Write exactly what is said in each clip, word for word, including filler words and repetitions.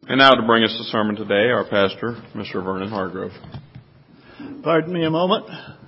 And now to bring us the sermon today, our pastor, Mister Vernon Hargrove. Pardon me a moment.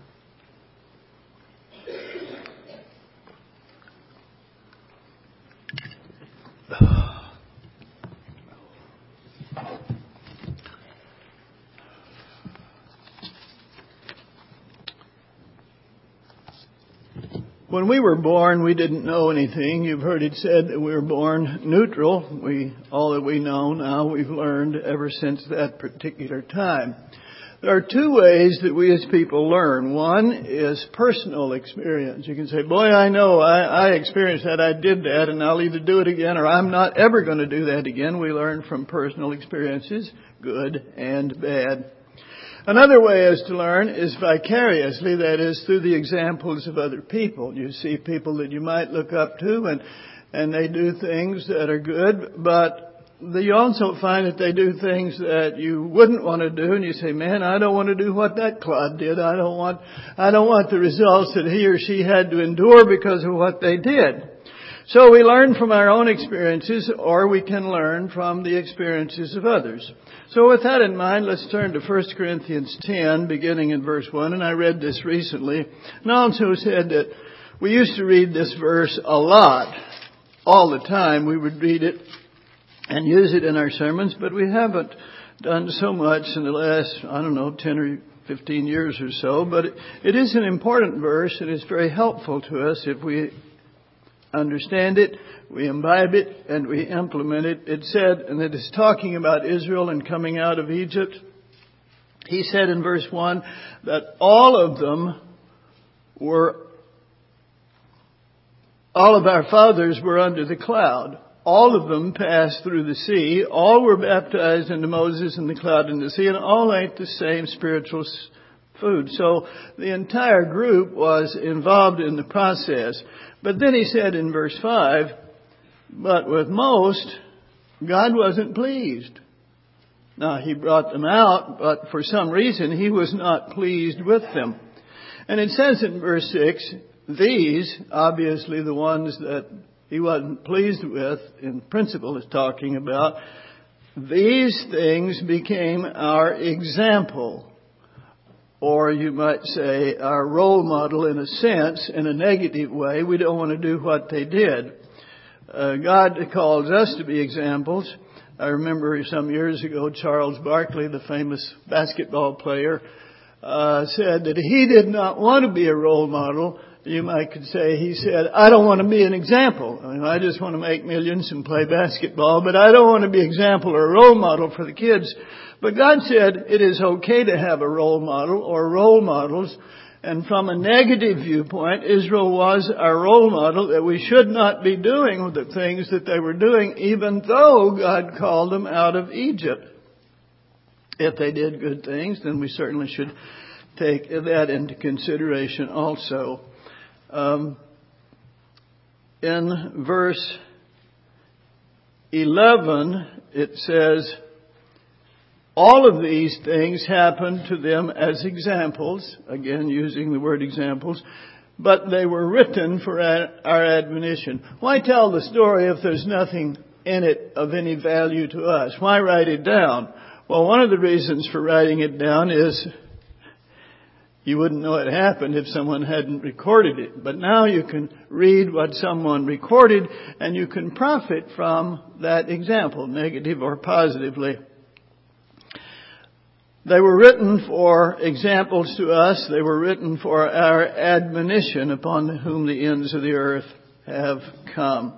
When we were born, we didn't know anything. You've heard it said that we were born neutral. We, all that we know now, we've learned ever since that particular time. There are two ways that we as people learn. One is personal experience. You can say, boy, I know, I, I experienced that, I did that, and I'll either do it again or I'm not ever going to do that again. We learn from personal experiences, good and bad. Another way is to learn is vicariously, that is, through the examples of other people. You see people that you might look up to, and and they do things that are good, but you also find that they do things that you wouldn't want to do, and you say, man, I don't want to do what that clod did. I don't want, I don't want the results that he or she had to endure because of what they did. So we learn from our own experiences, or we can learn from the experiences of others. So with that in mind, let's turn to First Corinthians ten, beginning in verse one. And I read this recently, and also said that we used to read this verse a lot, all the time. We would read it and use it in our sermons, but we haven't done so much in the last, I don't know, ten or fifteen years or so. But it, it is an important verse, and it's very helpful to us if we understand it, we imbibe it, and we implement it. It said, and it is talking about Israel and coming out of Egypt. He said in verse one that all of them were, all of our fathers were under the cloud. All of them passed through the sea. All were baptized into Moses in the cloud and the sea, and all ate the same spiritual food. So the entire group was involved in the process. But then he said in verse five, but with most, God wasn't pleased. Now, he brought them out, but for some reason, he was not pleased with them. And it says in verse six, these, obviously the ones that he wasn't pleased with, in principle is talking about, these things became our example. Or you might say our role model in a sense, in a negative way. We don't want to do what they did. Uh, God calls us to be examples. I remember some years ago, Charles Barkley, the famous basketball player, uh, said that he did not want to be a role model. You might could say, he said, I don't want to be an example. I mean, I just want to make millions and play basketball, but I don't want to be an example or a role model for the kids. But God said it is okay to have a role model or role models. And from a negative viewpoint, Israel was our role model, that we should not be doing the things that they were doing, even though God called them out of Egypt. If they did good things, then we certainly should take that into consideration also. Um, in verse eleven, it says, all of these things happened to them as examples, again using the word examples, but they were written for our admonition. Why tell the story if there's nothing in it of any value to us? Why write it down? Well, one of the reasons for writing it down is you wouldn't know it happened if someone hadn't recorded it. But now you can read what someone recorded, and you can profit from that example, negative or positively. They were written for examples to us. They were written for our admonition, upon whom the ends of the earth have come.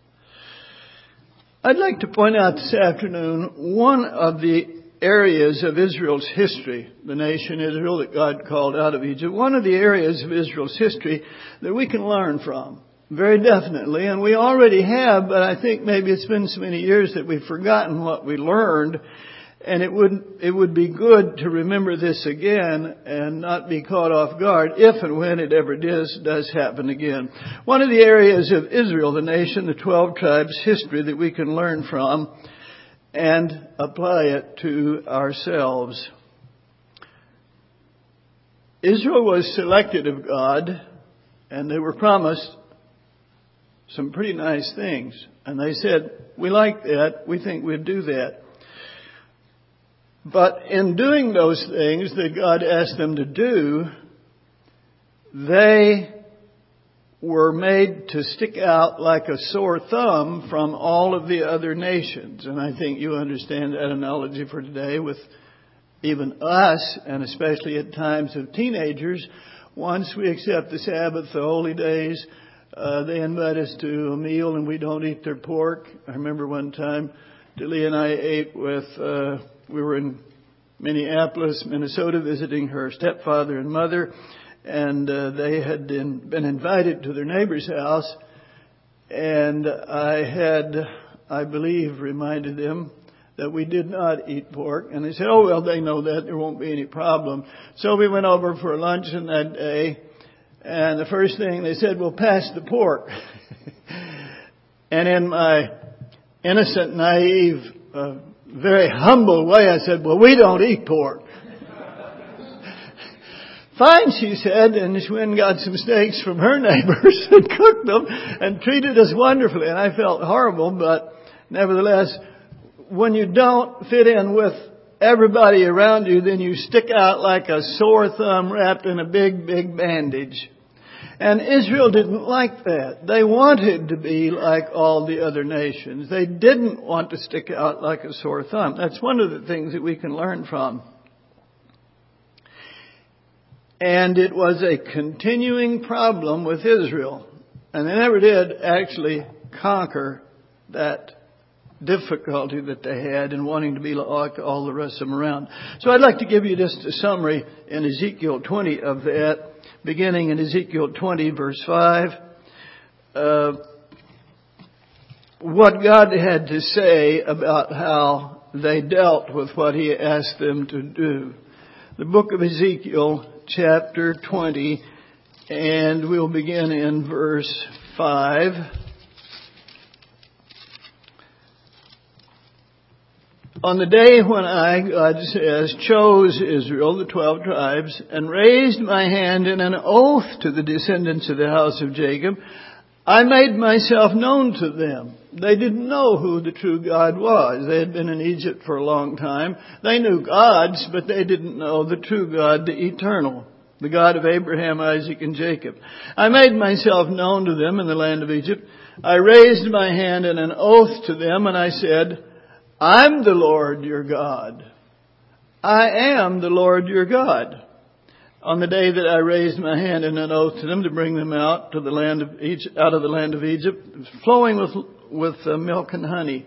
I'd like to point out this afternoon one of the areas of Israel's history, the nation Israel that God called out of Egypt, one of the areas of Israel's history that we can learn from, very definitely. And we already have, but I think maybe it's been so many years that we've forgotten what we learned. And it would, it would be good to remember this again and not be caught off guard if and when it ever does, does happen again. One of the areas of Israel, the nation, the twelve tribes history that we can learn from and apply it to ourselves. Israel was selected of God, and they were promised some pretty nice things. And they said, we like that. We think we'd do that. But in doing those things that God asked them to do, they were made to stick out like a sore thumb from all of the other nations. And I think you understand that analogy for today with even us, and especially at times of teenagers. Once we accept the Sabbath, the holy days, uh, they invite us to a meal and we don't eat their pork. I remember one time Delia and I ate with, uh, we were in Minneapolis, Minnesota, visiting her stepfather and mother. And uh, they had been, been invited to their neighbor's house. And I had, I believe, reminded them that we did not eat pork. And they said, oh, well, they know that. There won't be any problem. So we went over for luncheon that day. And the first thing they said, well, pass the pork. And in my innocent, naive, uh, very humble way, I said, well, we don't eat pork. Fine, she said, and she went and got some steaks from her neighbors and cooked them and treated us wonderfully. And I felt horrible, but nevertheless, when you don't fit in with everybody around you, then you stick out like a sore thumb wrapped in a big, big bandage. And Israel didn't like that. They wanted to be like all the other nations. They didn't want to stick out like a sore thumb. That's one of the things that we can learn from. And it was a continuing problem with Israel. And they never did actually conquer that difficulty that they had in wanting to be like all the rest of them around. So I'd like to give you just a summary in Ezekiel twenty of that, beginning in Ezekiel twenty, verse five. Uh, what God had to say about how they dealt with what He asked them to do. The book of Ezekiel, chapter twenty, and we'll begin in verse five. On the day when I, God says, chose Israel, the twelve tribes, and raised my hand in an oath to the descendants of the house of Jacob, I made myself known to them. They didn't know who the true God was. They had been in Egypt for a long time. They knew gods, but they didn't know the true God, the eternal, the God of Abraham, Isaac, and Jacob. I made myself known to them in the land of Egypt. I raised my hand in an oath to them, and I said, I'm the Lord your God. I am the Lord your God. On the day that I raised my hand in an oath to them to bring them out to the land of Egypt, out of the land of Egypt, flowing with with uh, milk and honey.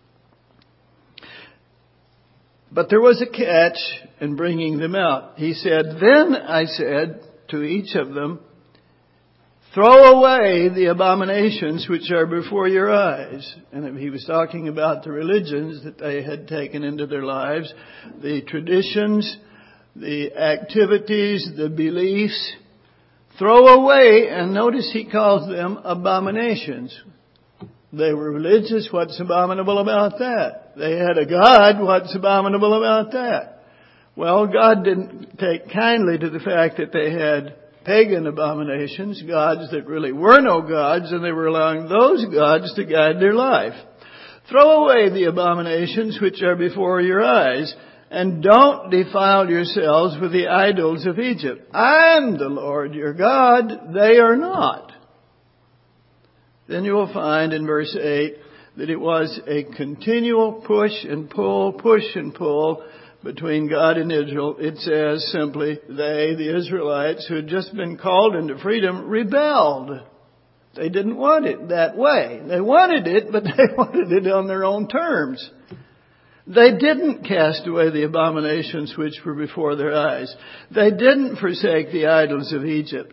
But there was a catch in bringing them out. He said, then I said to each of them, throw away the abominations which are before your eyes. And he was talking about the religions that they had taken into their lives, the traditions, the activities, the beliefs. Throw away, and notice he calls them abominations. They were religious. What's abominable about that? They had a God. What's abominable about that? Well, God didn't take kindly to the fact that they had pagan abominations, gods that really were no gods, and they were allowing those gods to guide their life. Throw away the abominations which are before your eyes, and don't defile yourselves with the idols of Egypt. I am the Lord your God, they are not. Then you will find in verse eight that it was a continual push and pull, push and pull between God and Israel. It says simply, they, the Israelites, who had just been called into freedom, rebelled. They didn't want it that way. They wanted it, but they wanted it on their own terms. They didn't cast away the abominations which were before their eyes. They didn't forsake the idols of Egypt.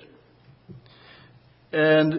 And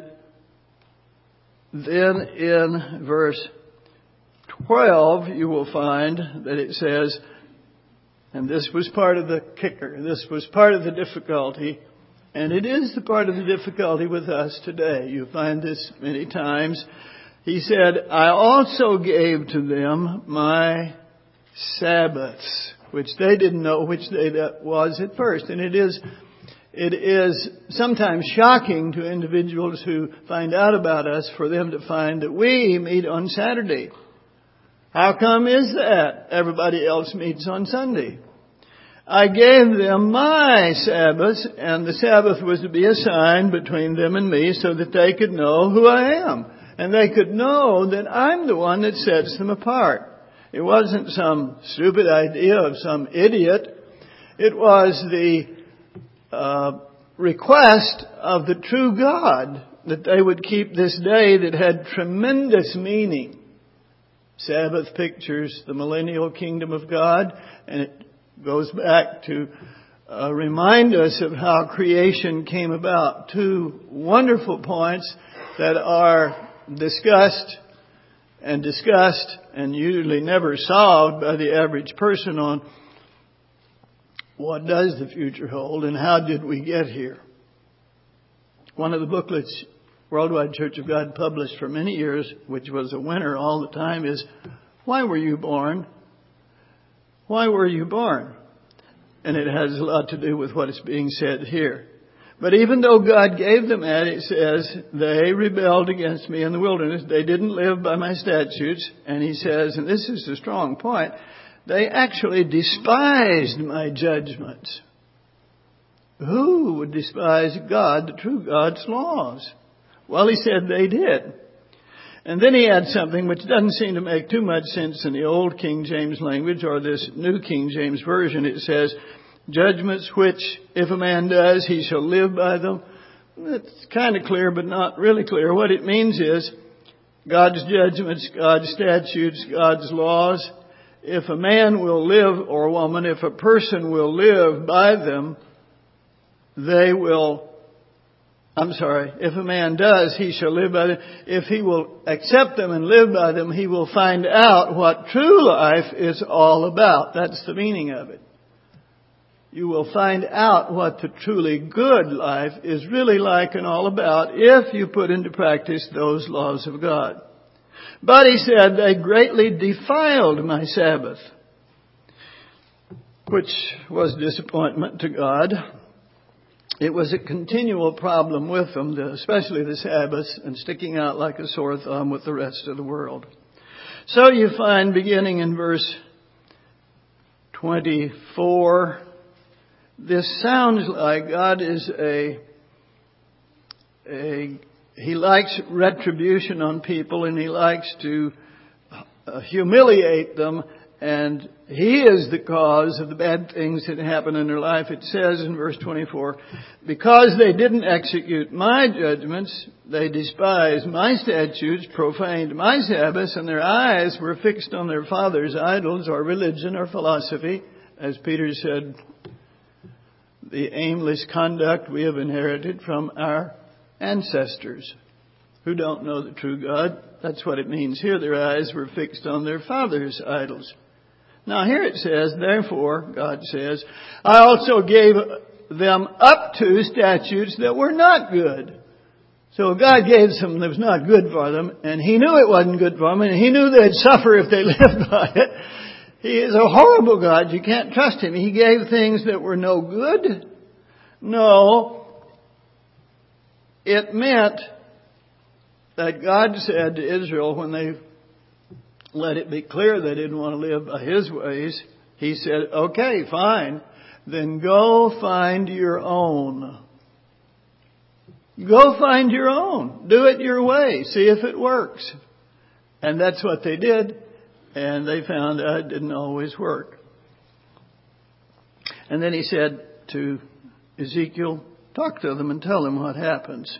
then in verse twelve, you will find that it says, and this was part of the kicker, this was part of the difficulty, and it is the part of the difficulty with us today. You find this many times. He said, I also gave to them my Sabbaths, which they didn't know which day that was at first. And it is It is sometimes shocking to individuals who find out about us for them to find that we meet on Saturday. How come is that? Everybody else meets on Sunday. I gave them my Sabbath, and the Sabbath was to be a sign between them and me so that they could know who I am. And they could know that I'm the one that sets them apart. It wasn't some stupid idea of some idiot. It was the uh, request of the true God that they would keep this day that had tremendous meaning. Sabbath pictures the millennial kingdom of God, and it goes back to uh, remind us of how creation came about. Two wonderful points that are discussed and discussed and usually never solved by the average person on what does the future hold and how did we get here. One of the booklets Worldwide Church of God published for many years, which was a winner all the time, is Why Were You Born? Why were you born? And it has a lot to do with what is being said here. But even though God gave them that, it says, they rebelled against me in the wilderness. They didn't live by my statutes. And he says, and this is a strong point, they actually despised my judgments. Who would despise God, the true God's laws? Well, he said they did. And then he adds something which doesn't seem to make too much sense in the old King James language or this new King James version. It says, judgments which, if a man does, he shall live by them. It's kind of clear, but not really clear. What it means is God's judgments, God's statutes, God's laws. If a man will live, or a woman, if a person will live by them, they will I'm sorry, if a man does, he shall live by them. If he will accept them and live by them, he will find out what true life is all about. That's the meaning of it. You will find out what the truly good life is really like and all about if you put into practice those laws of God. But he said, they greatly defiled my Sabbath, which was disappointment to God. It was a continual problem with them, especially the Sabbath, and sticking out like a sore thumb with the rest of the world. So you find, beginning in verse twenty-four, this sounds like God is a, a He likes retribution on people, and He likes to uh, humiliate them. And He is the cause of the bad things that happen in their life. It says in verse twenty-four, because they didn't execute my judgments, they despised my statutes, profaned my Sabbaths, and their eyes were fixed on their fathers' idols or religion or philosophy. As Peter said, the aimless conduct we have inherited from our ancestors who don't know the true God. That's what it means here. Their eyes were fixed on their fathers' idols. Now here it says, therefore, God says, I also gave them up to statutes that were not good. So God gave something that was not good for them, and He knew it wasn't good for them, and He knew they'd suffer if they lived by it. He is a horrible God. You can't trust Him. He gave things that were no good. No, it meant that God said to Israel when they let it be clear they didn't want to live by His ways, He said, okay, fine, then go find your own. Go find your own. Do it your way. See if it works. And that's what they did. And they found out it didn't always work. And then He said to Ezekiel, talk to them and tell them what happens.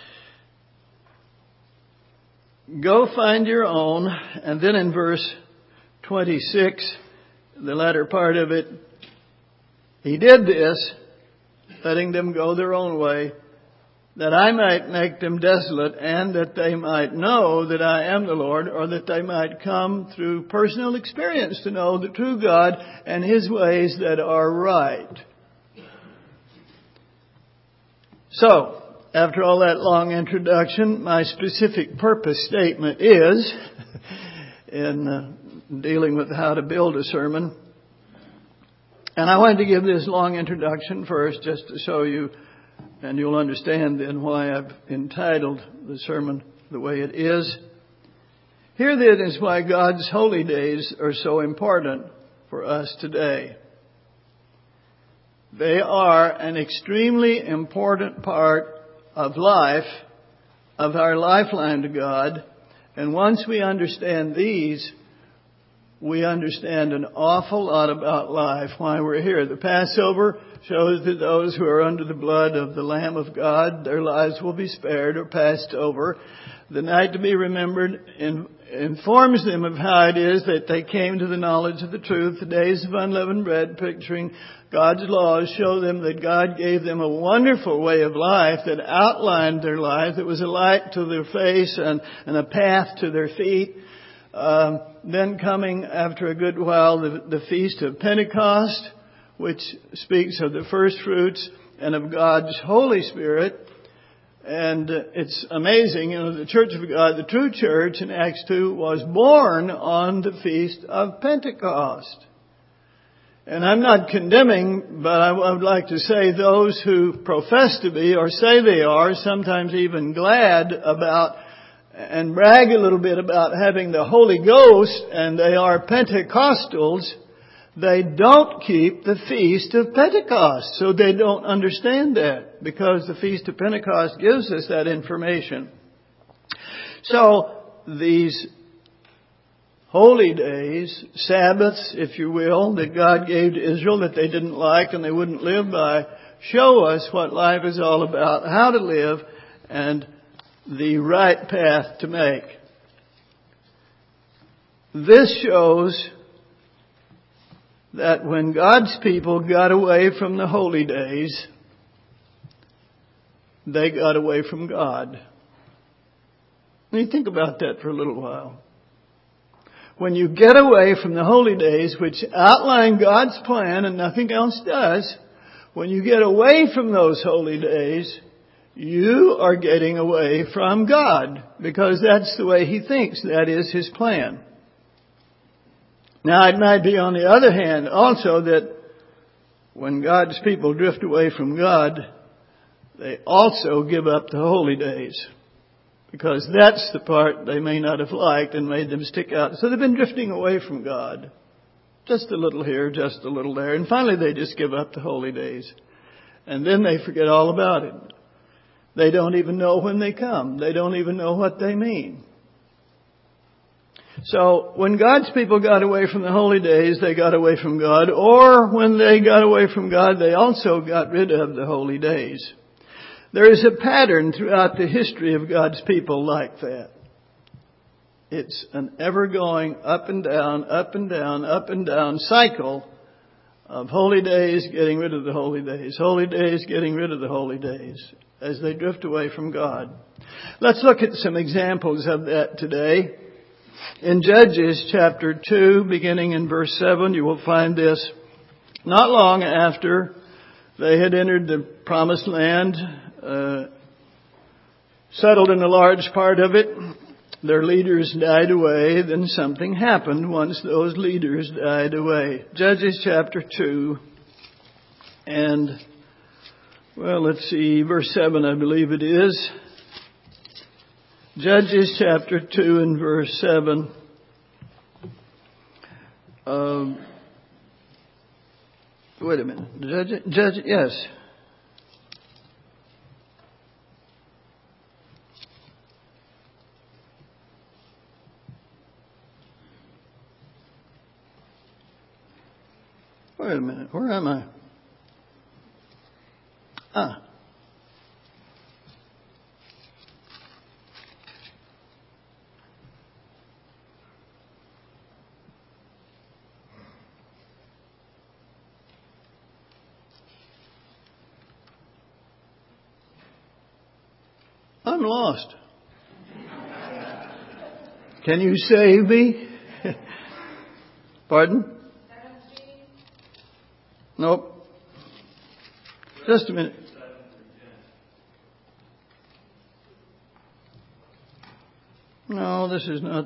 Go find your own. And then in verse twenty-six, the latter part of it, He did this, letting them go their own way, that I might make them desolate, and that they might know that I am the Lord, or that they might come through personal experience to know the true God and His ways that are right. So, after all that long introduction, my specific purpose statement is, in uh, dealing with how to build a sermon, and I wanted to give this long introduction first just to show you, and you'll understand then why I've entitled the sermon the way it is. Here then is why God's holy days are so important for us today. They are an extremely important part of life, of our lifeline to God. And once we understand these, we understand an awful lot about life, why we're here. The Passover shows that those who are under the blood of the Lamb of God, their lives will be spared or passed over. The night to be remembered in, informs them of how it is that they came to the knowledge of the truth. The days of unleavened bread, picturing God's laws, show them that God gave them a wonderful way of life that outlined their life. It was a light to their face and, and a path to their feet. Um, then coming after a good while, the, the Feast of Pentecost, which speaks of the first fruits and of God's Holy Spirit. And uh, it's amazing, you know, the Church of God, the true church in Acts two, was born on the Feast of Pentecost. And I'm not condemning, but I would like to say those who profess to be or say they are, sometimes even glad about and brag a little bit about having the Holy Ghost, and they are Pentecostals, they don't keep the Feast of Pentecost. So they don't understand that, because the Feast of Pentecost gives us that information. So these holy days, Sabbaths, if you will, that God gave to Israel that they didn't like and they wouldn't live by, show us what life is all about, how to live, and the right path to make. This shows that when God's people got away from the holy days, they got away from God. Let me think about that for a little while. When you get away from the holy days, which outline God's plan and nothing else does, when you get away from those holy days, you are getting away from God, because that's the way He thinks. That is His plan. Now, it might be on the other hand also that when God's people drift away from God, they also give up the holy days, because that's the part they may not have liked and made them stick out. So they've been drifting away from God. Just a little here, just a little there. And finally they just give up the holy days. And then they forget all about it. They don't even know when they come. They don't even know what they mean. So when God's people got away from the holy days, they got away from God. Or when they got away from God, they also got rid of the holy days. There is a pattern throughout the history of God's people like that. It's an ever-going up and down, up and down, up and down cycle of holy days getting rid of the holy days, holy days getting rid of the holy days, as they drift away from God. Let's look at some examples of that today. In Judges chapter two, beginning in verse seven, you will find this. Not long after they had entered the promised land, uh, settled in a large part of it, their leaders died away. Then something happened once those leaders died away. Judges chapter two, and well, let's see, verse seven, I believe it is. Judges chapter two and verse seven. Um, wait a minute. Judge, judge, yes. Wait a minute. Where am I? Ah. I'm lost. Can you save me? Pardon? Nope. Just a minute. No, this is not.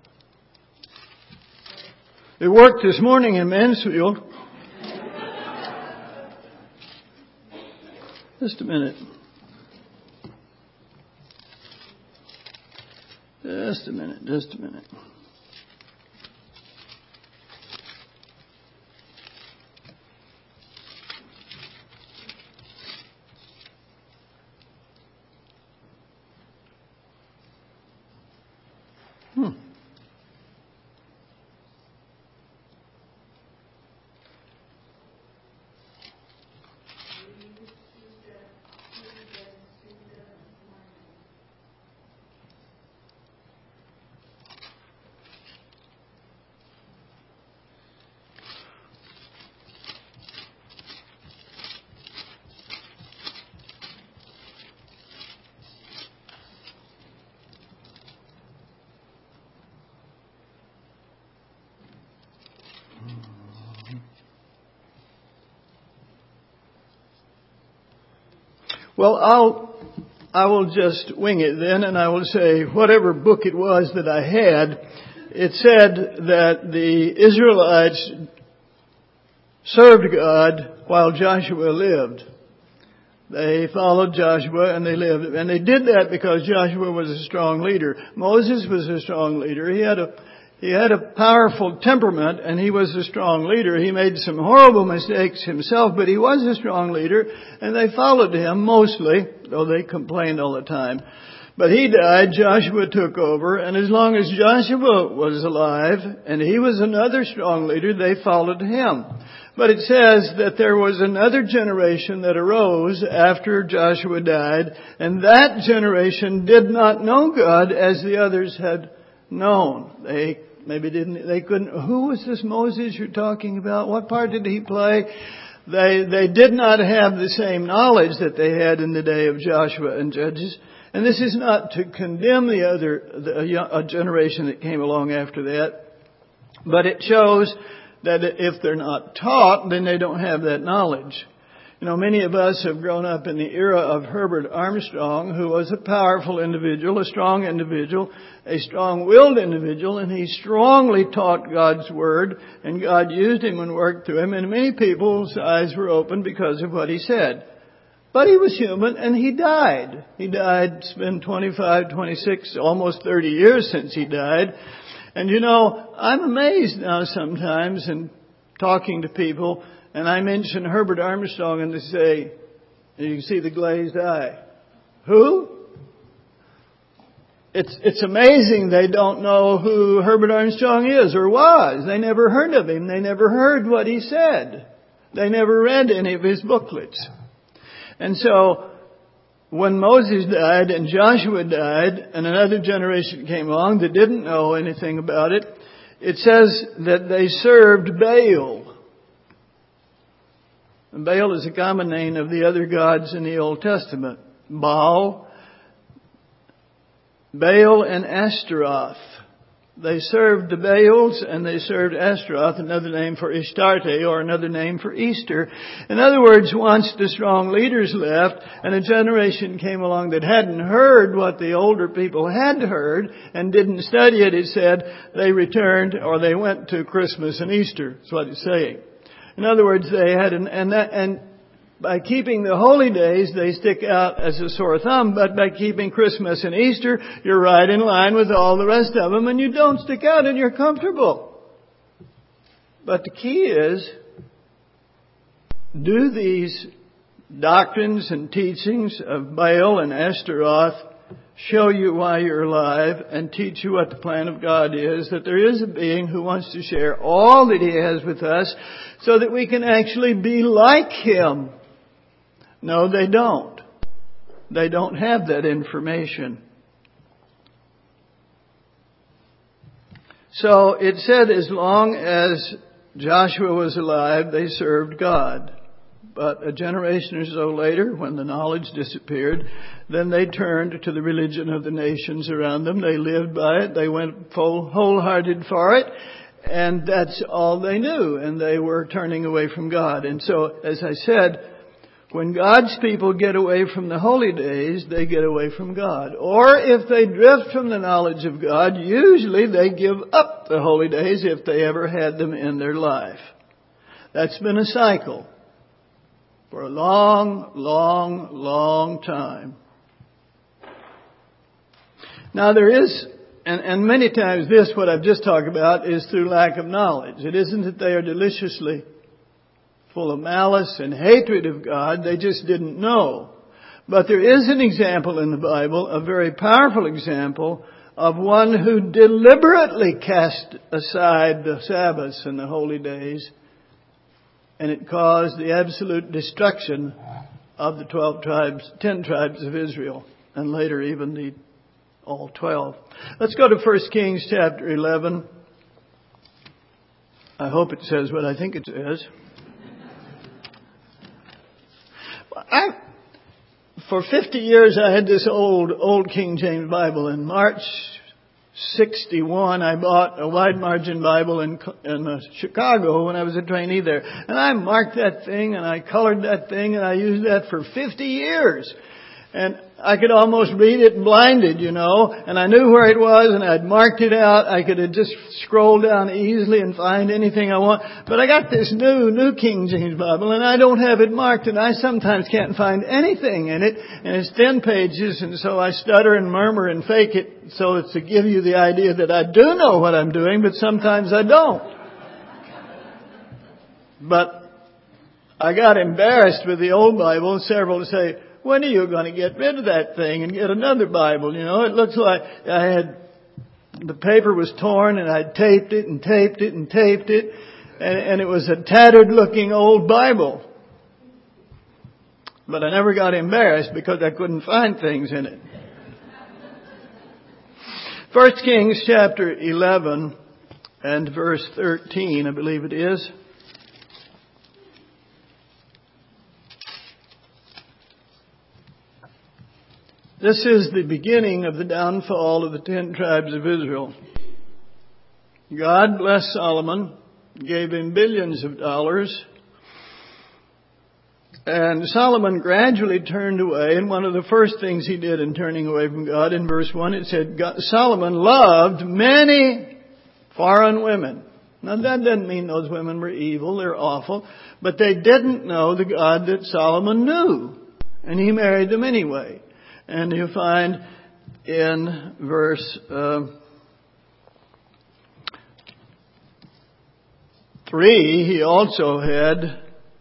It worked this morning in Mansfield. Just a minute. Just a minute, just a minute. Well, I'll, I will just wing it then, and I will say whatever book it was that I had, it said that the Israelites served God while Joshua lived. They followed Joshua and they lived. And they did that because Joshua was a strong leader. Moses was a strong leader. He had a, he had a powerful temperament and he was a strong leader. He made some horrible mistakes himself, but he was a strong leader and they followed him mostly, though they complained all the time. But he died, Joshua took over, and as long as Joshua was alive and he was another strong leader, they followed him. But it says that there was another generation that arose after Joshua died, and that generation did not know God as the others had known. They maybe didn't, they couldn't, who was this Moses you're talking about? What part did he play? They, they did not have the same knowledge that they had in the day of Joshua and Judges. And this is not to condemn the other, the, a generation that came along after that, but it shows that if they're not taught, then they don't have that knowledge. You know, many of us have grown up in the era of Herbert Armstrong, who was a powerful individual, a strong individual, a strong-willed individual, and he strongly taught God's Word, and God used him and worked through him, and many people's eyes were opened because of what he said. But he was human, and he died. He died, it's been twenty-five, twenty-six, almost thirty years since he died. And you know, I'm amazed now sometimes in talking to people, and I mention Herbert Armstrong and they say, and you can see the glazed eye. Who? It's, it's amazing they don't know who Herbert Armstrong is or was. They never heard of him. They never heard what he said. They never read any of his booklets. And so, when Moses died and Joshua died and another generation came along that didn't know anything about it, it says that they served Baal. And Baal is a common name of the other gods in the Old Testament. Baal, Baal and Ashtaroth. They served the Baals and they served Ashtaroth, another name for Ishtarte or another name for Easter. In other words, once the strong leaders left and a generation came along that hadn't heard what the older people had heard and didn't study it, it said they returned or they went to Christmas and Easter. That's what it's saying. In other words, they had an, and that, and by keeping the holy days, they stick out as a sore thumb, but by keeping Christmas and Easter, you're right in line with all the rest of them, and you don't stick out and you're comfortable. But the key is, do these doctrines and teachings of Baal and Ashtaroth show you why you're alive and teach you what the plan of God is, that there is a being who wants to share all that He has with us so that we can actually be like Him? No, they don't. They don't have that information. So it said as long as Joshua was alive, they served God. But a generation or so later, when the knowledge disappeared, then they turned to the religion of the nations around them. They lived by it. They went full, wholehearted for it. And that's all they knew. And they were turning away from God. And so, as I said, when God's people get away from the holy days, they get away from God. Or if they drift from the knowledge of God, usually they give up the holy days if they ever had them in their life. That's been a cycle for a long, long, long time. Now there is, and, and many times this, what I've just talked about, is through lack of knowledge. It isn't that they are deliciously full of malice and hatred of God. They just didn't know. But there is an example in the Bible, a very powerful example, of one who deliberately cast aside the Sabbaths and the holy days, and it caused the absolute destruction of the twelve tribes, ten tribes of Israel, and later even the all twelve. Let's go to First Kings chapter eleven. I hope it says what I think it says. I, for fifty years I had this old, old King James Bible. In March sixty-one, I bought a wide margin Bible in, in uh, Chicago when I was a trainee there. And I marked that thing and I colored that thing and I used that for fifty years. And I could almost read it blinded, you know, and I knew where it was and I'd marked it out. I could have just scrolled down easily and find anything I want. But I got this new, new King James Bible and I don't have it marked and I sometimes can't find anything in it. And it's ten pages and so I stutter and murmur and fake it so it's to give you the idea that I do know what I'm doing, but sometimes I don't. But I got embarrassed with the old Bible. Several say, when are you going to get rid of that thing and get another Bible? You know, it looks like I had, the paper was torn and I'd taped it and taped it and taped it. And, and it was a tattered looking old Bible. But I never got embarrassed because I couldn't find things in it. First Kings chapter eleven and verse thirteen, I believe it is. This is the beginning of the downfall of the ten tribes of Israel. God blessed Solomon, gave him billions of dollars, and Solomon gradually turned away. And one of the first things he did in turning away from God, in verse one, it said, God, Solomon loved many foreign women. Now that doesn't mean those women were evil, they're awful, but they didn't know the God that Solomon knew. And he married them anyway. And you find in verse uh, three, he also had,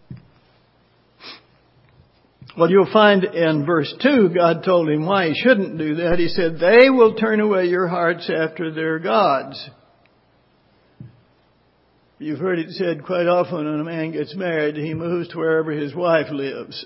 well, you'll find in verse two, God told him why he shouldn't do that. He said, they will turn away your hearts after their gods. You've heard it said quite often when a man gets married, he moves to wherever his wife lives.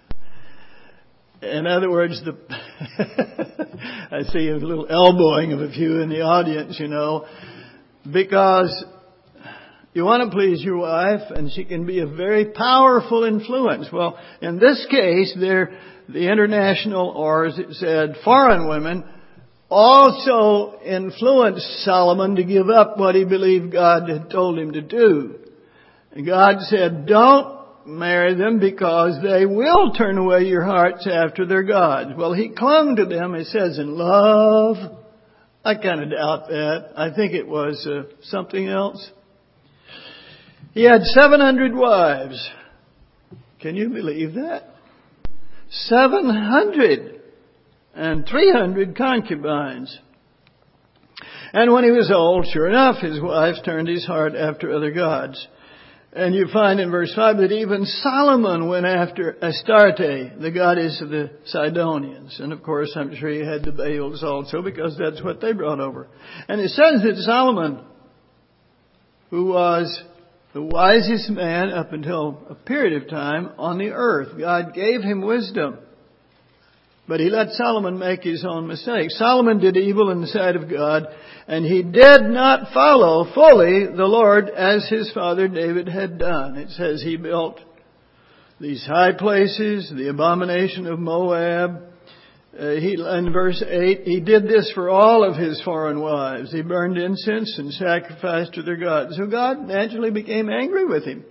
In other words, the I see a little elbowing of a few in the audience, you know, because you want to please your wife and she can be a very powerful influence. Well, in this case, they're the international, or as it said, foreign women, also influenced Solomon to give up what he believed God had told him to do. And God said, don't marry them because they will turn away your hearts after their gods. Well, he clung to them, it says, in love. I kind of doubt that. I think it was uh, something else. He had seven hundred wives. Can you believe that? seven hundred and three hundred concubines. And when he was old, sure enough, his wives turned his heart after other gods. And you find in verse five that even Solomon went after Astarte, the goddess of the Sidonians. And of course, I'm sure he had the Baals also, because that's what they brought over. And it says that Solomon, who was the wisest man up until a period of time on the earth, God gave him wisdom. But he let Solomon make his own mistakes. Solomon did evil in the sight of God, and he did not follow fully the Lord as his father David had done. It says he built these high places, the abomination of Moab. Uh, he, in verse eight, he did this for all of his foreign wives. He burned incense and sacrificed to their gods. So God naturally became angry with him.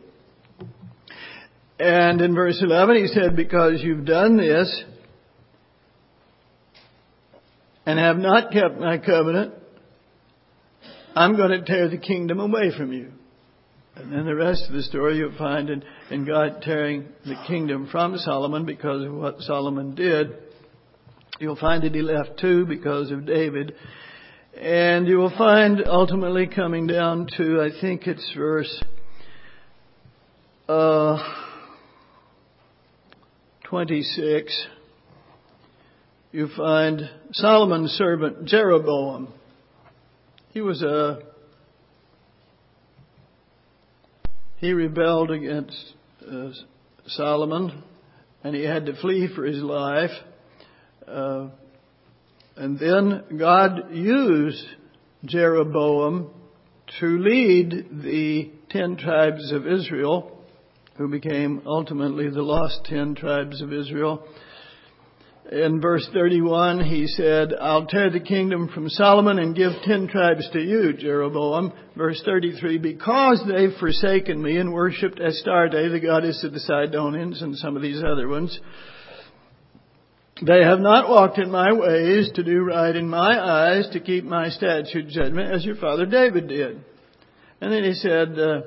And in verse eleven, he said, because you've done this, and have not kept my covenant, I'm going to tear the kingdom away from you. And then the rest of the story you'll find in, in God tearing the kingdom from Solomon because of what Solomon did. You'll find that he left two because of David. And you will find ultimately coming down to, I think it's verse uh, twenty-six. You find Solomon's servant Jeroboam. He was a, he rebelled against uh, Solomon, and he had to flee for his life. Uh, and then God used Jeroboam to lead the ten tribes of Israel, who became ultimately the lost ten tribes of Israel. In verse thirty-one, he said, I'll tear the kingdom from Solomon and give ten tribes to you, Jeroboam. Verse thirty-three, because they've forsaken me and worshipped Astarte, the goddess of the Sidonians, and some of these other ones, they have not walked in my ways to do right in my eyes, to keep my statute judgment, as your father David did. And then he said, uh,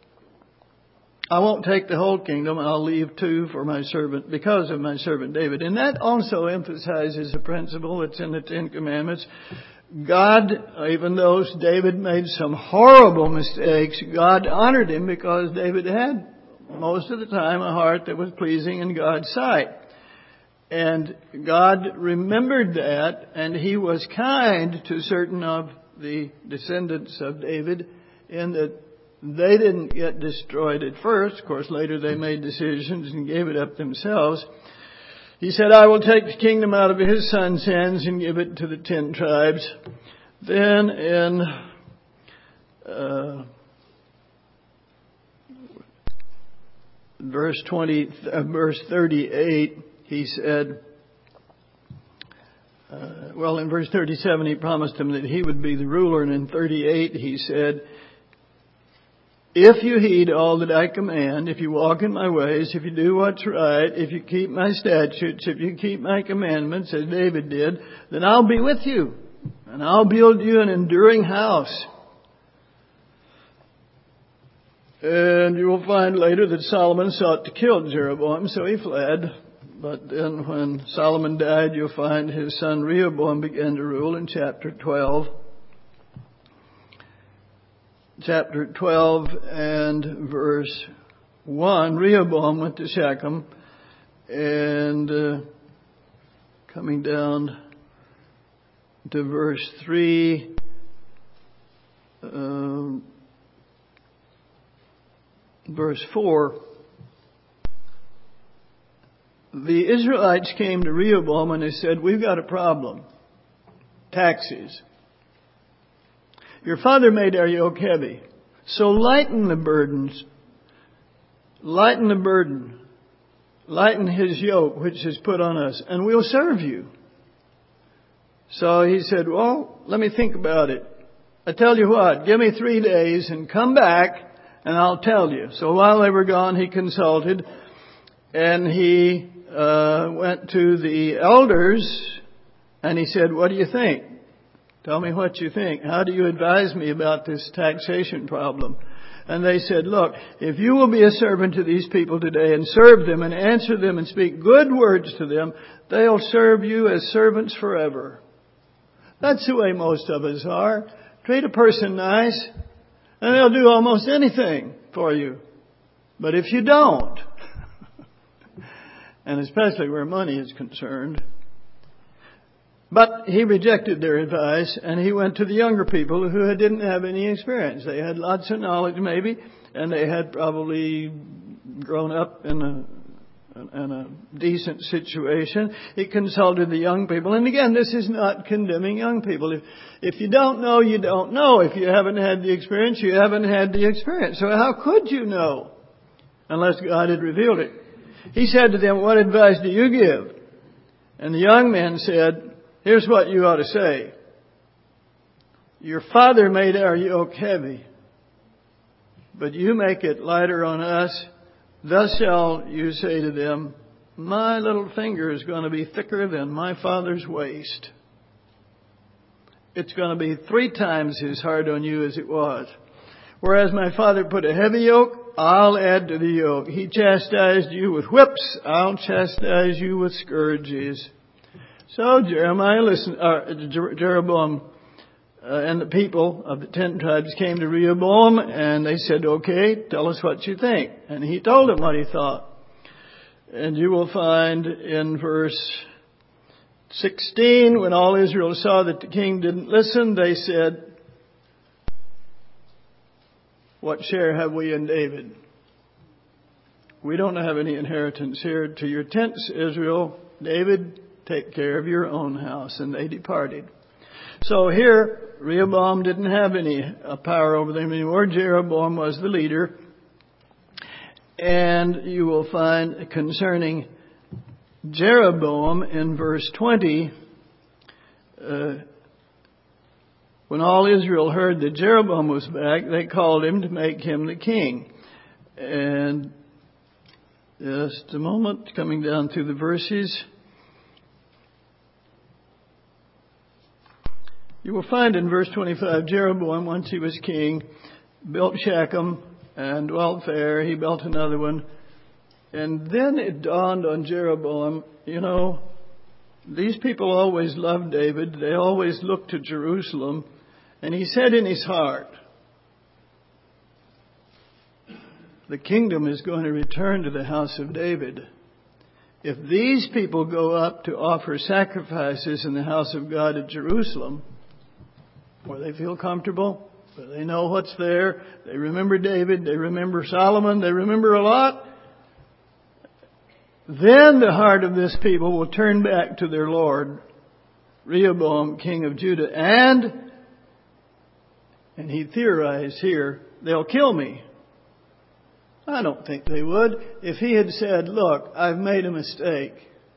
I won't take the whole kingdom. I'll leave two for my servant because of my servant David. And that also emphasizes a principle that's in the Ten Commandments. God, even though David made some horrible mistakes, God honored him because David had most of the time a heart that was pleasing in God's sight. And God remembered that, and he was kind to certain of the descendants of David in that they didn't get destroyed at first. Of course, later they made decisions and gave it up themselves. He said, I will take the kingdom out of his son's hands and give it to the ten tribes. Then in uh, verse twenty, uh, verse thirty-eight, he said, uh, well, in verse thirty-seven, he promised him that he would be the ruler. And in thirty-eight, he said, if you heed all that I command, if you walk in my ways, if you do what's right, if you keep my statutes, if you keep my commandments, as David did, then I'll be with you, and I'll build you an enduring house. And you will find later that Solomon sought to kill Jeroboam, so he fled. But then when Solomon died, you'll find his son Rehoboam began to rule in chapter twelve. Chapter twelve and verse one, Rehoboam went to Shechem, and uh, coming down to verse three, uh, verse four, the Israelites came to Rehoboam and they said, we've got a problem. Taxes. Your father made our yoke heavy. So lighten the burdens. Lighten the burden. Lighten his yoke, which is put on us, and we'll serve you. So he said, well, let me think about it. I tell you what, give me three days and come back and I'll tell you. So while they were gone, he consulted and he uh, went to the elders and he said, what do you think? Tell me what you think. How do you advise me about this taxation problem? And they said, look, if you will be a servant to these people today and serve them and answer them and speak good words to them, they'll serve you as servants forever. That's the way most of us are. Treat a person nice and they'll do almost anything for you. But if you don't, and especially where money is concerned, but he rejected their advice and he went to the younger people who didn't have any experience. They had lots of knowledge maybe, and they had probably grown up in a, in a decent situation. He consulted the young people. And again, this is not condemning young people. If, if you don't know, you don't know. If you haven't had the experience, you haven't had the experience. So how could you know unless God had revealed it? He said to them, what advice do you give? And the young men said, here's what you ought to say. Your father made our yoke heavy, but you make it lighter on us. Thus shall you say to them, my little finger is going to be thicker than my father's waist. It's going to be three times as hard on you as it was. Whereas my father put a heavy yoke, I'll add to the yoke. He chastised you with whips, I'll chastise you with scourges. So Jeremiah listened, uh, Jeroboam uh, and the people of the ten tribes came to Rehoboam and they said, okay, tell us what you think. And he told them what he thought. And you will find in verse sixteen, when all Israel saw that the king didn't listen, they said, what share have we in David? We don't have any inheritance here. To your tents, Israel. David, take care of your own house. And they departed. So here, Rehoboam didn't have any uh, power over them anymore. Jeroboam was the leader. And you will find concerning Jeroboam in verse twenty, uh, when all Israel heard that Jeroboam was back, they called him to make him the king. And just a moment, coming down through the verses, you will find in verse twenty-five, Jeroboam, once he was king, built Shechem and dwelt there. He built another one. And then it dawned on Jeroboam, you know, these people always loved David. They always looked to Jerusalem. And he said in his heart, the kingdom is going to return to the house of David. If these people go up to offer sacrifices in the house of God at Jerusalem, where they feel comfortable, where they know what's there, they remember David, they remember Solomon, they remember a lot, then the heart of this people will turn back to their Lord, Rehoboam, king of Judah, and, and he theorized here, they'll kill me. I don't think they would. If he had said, look, I've made a mistake.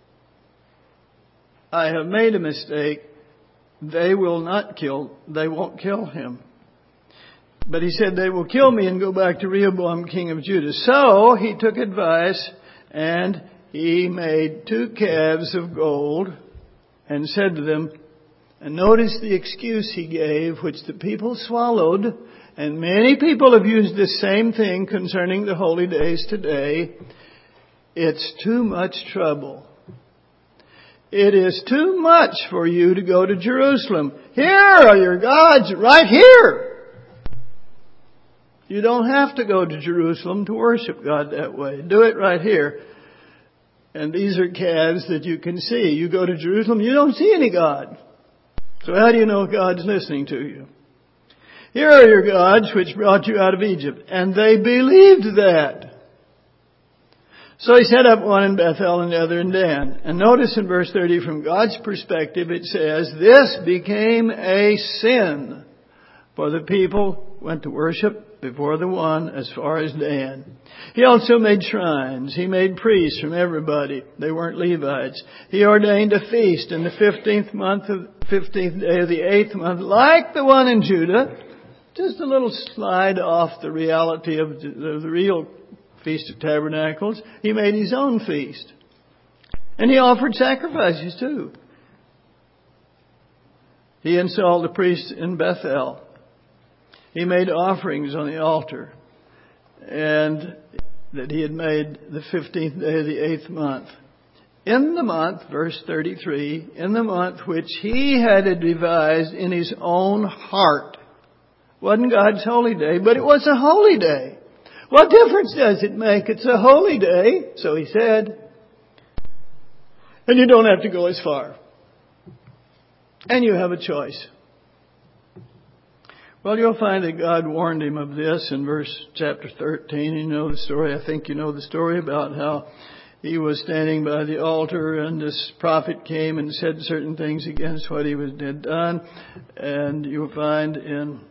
I have made a mistake. They will not kill, they won't kill him. But he said, they will kill me and go back to Rehoboam, king of Judah. So he took advice and he made two calves of gold and said to them, and notice the excuse he gave, which the people swallowed. And many people have used this same thing concerning the holy days today. It's too much trouble. It is too much for you to go to Jerusalem. Here are your gods right here. You don't have to go to Jerusalem to worship God that way. Do it right here. And these are calves that you can see. You go to Jerusalem, you don't see any God. So how do you know God's listening to you? Here are your gods which brought you out of Egypt. And they believed that. So he set up one in Bethel and the other in Dan. And notice in verse thirty, from God's perspective, it says, this became a sin. For the people went to worship before the one as far as Dan. He also made shrines. He made priests from everybody. They weren't Levites. He ordained a feast in the fifteenth month of fifteenth day of the eighth month, like the one in Judah. Just a little slide off the reality of the, of the real Feast of Tabernacles. He made his own feast. And he offered sacrifices too. He installed the priests in Bethel. He made offerings on the altar. And that he had made the fifteenth day of the eighth month. In the month, verse thirty-three, in the month which he had devised in his own heart. Wasn't God's holy day, but it was a holy day. What difference does it make? It's a holy day, so he said. And you don't have to go as far. And you have a choice. Well, you'll find that God warned him of this in verse chapter thirteen. You know the story. I think you know the story about how he was standing by the altar and this prophet came and said certain things against what he had done. And you'll find in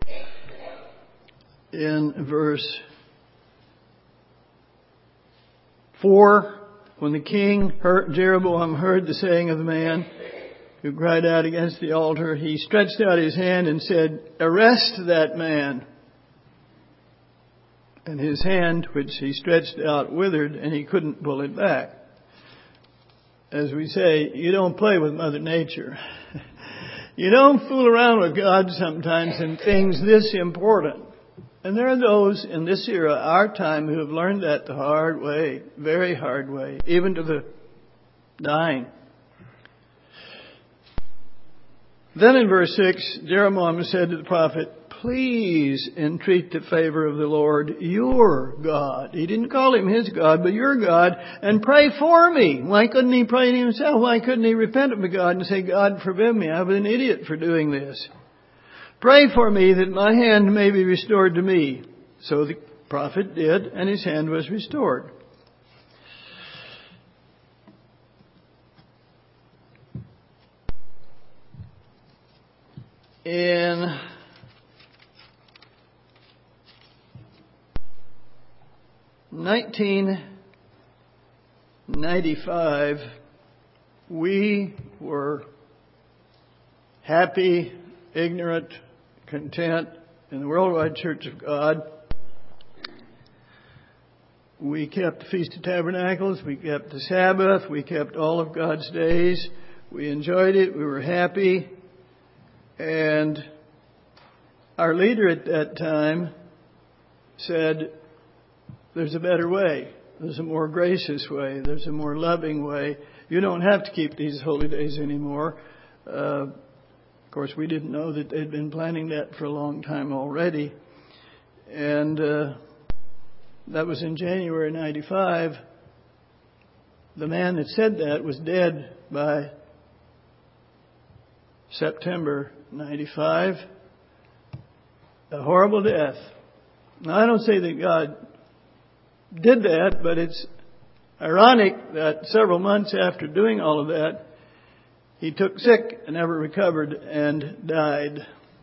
in verse four, when the king heard, Jeroboam heard the saying of the man who cried out against the altar, he stretched out his hand and said, arrest that man. And his hand, which he stretched out, withered, and he couldn't pull it back. As we say, you don't play with Mother Nature. You don't fool around with God sometimes in things this important. And there are those in this era, our time, who have learned that the hard way, very hard way, even to the dying. Then in verse six, Jeroboam said to the prophet, please entreat the favor of the Lord, your God. He didn't call him his God, but your God, and pray for me. Why couldn't he pray to himself? Why couldn't he repent of God and say, God, forgive me, I was an idiot for doing this. Pray for me that my hand may be restored to me. So the prophet did, and his hand was restored. In nineteen ninety-five, we were happy, ignorant, content in the Worldwide Church of God. We kept the Feast of Tabernacles, we kept the Sabbath, we kept all of God's days. We enjoyed it, we were happy. And our leader at that time said, there's a better way. There's a more gracious way. There's a more loving way. You don't have to keep these holy days anymore. Uh, of course, we didn't know that they'd been planning that for a long time already. And uh, that was in January ninety-five. The man that said that was dead by September ninety-five. A horrible death. Now, I don't say that God did that, but it's ironic that several months after doing all of that, he took sick and never recovered and died.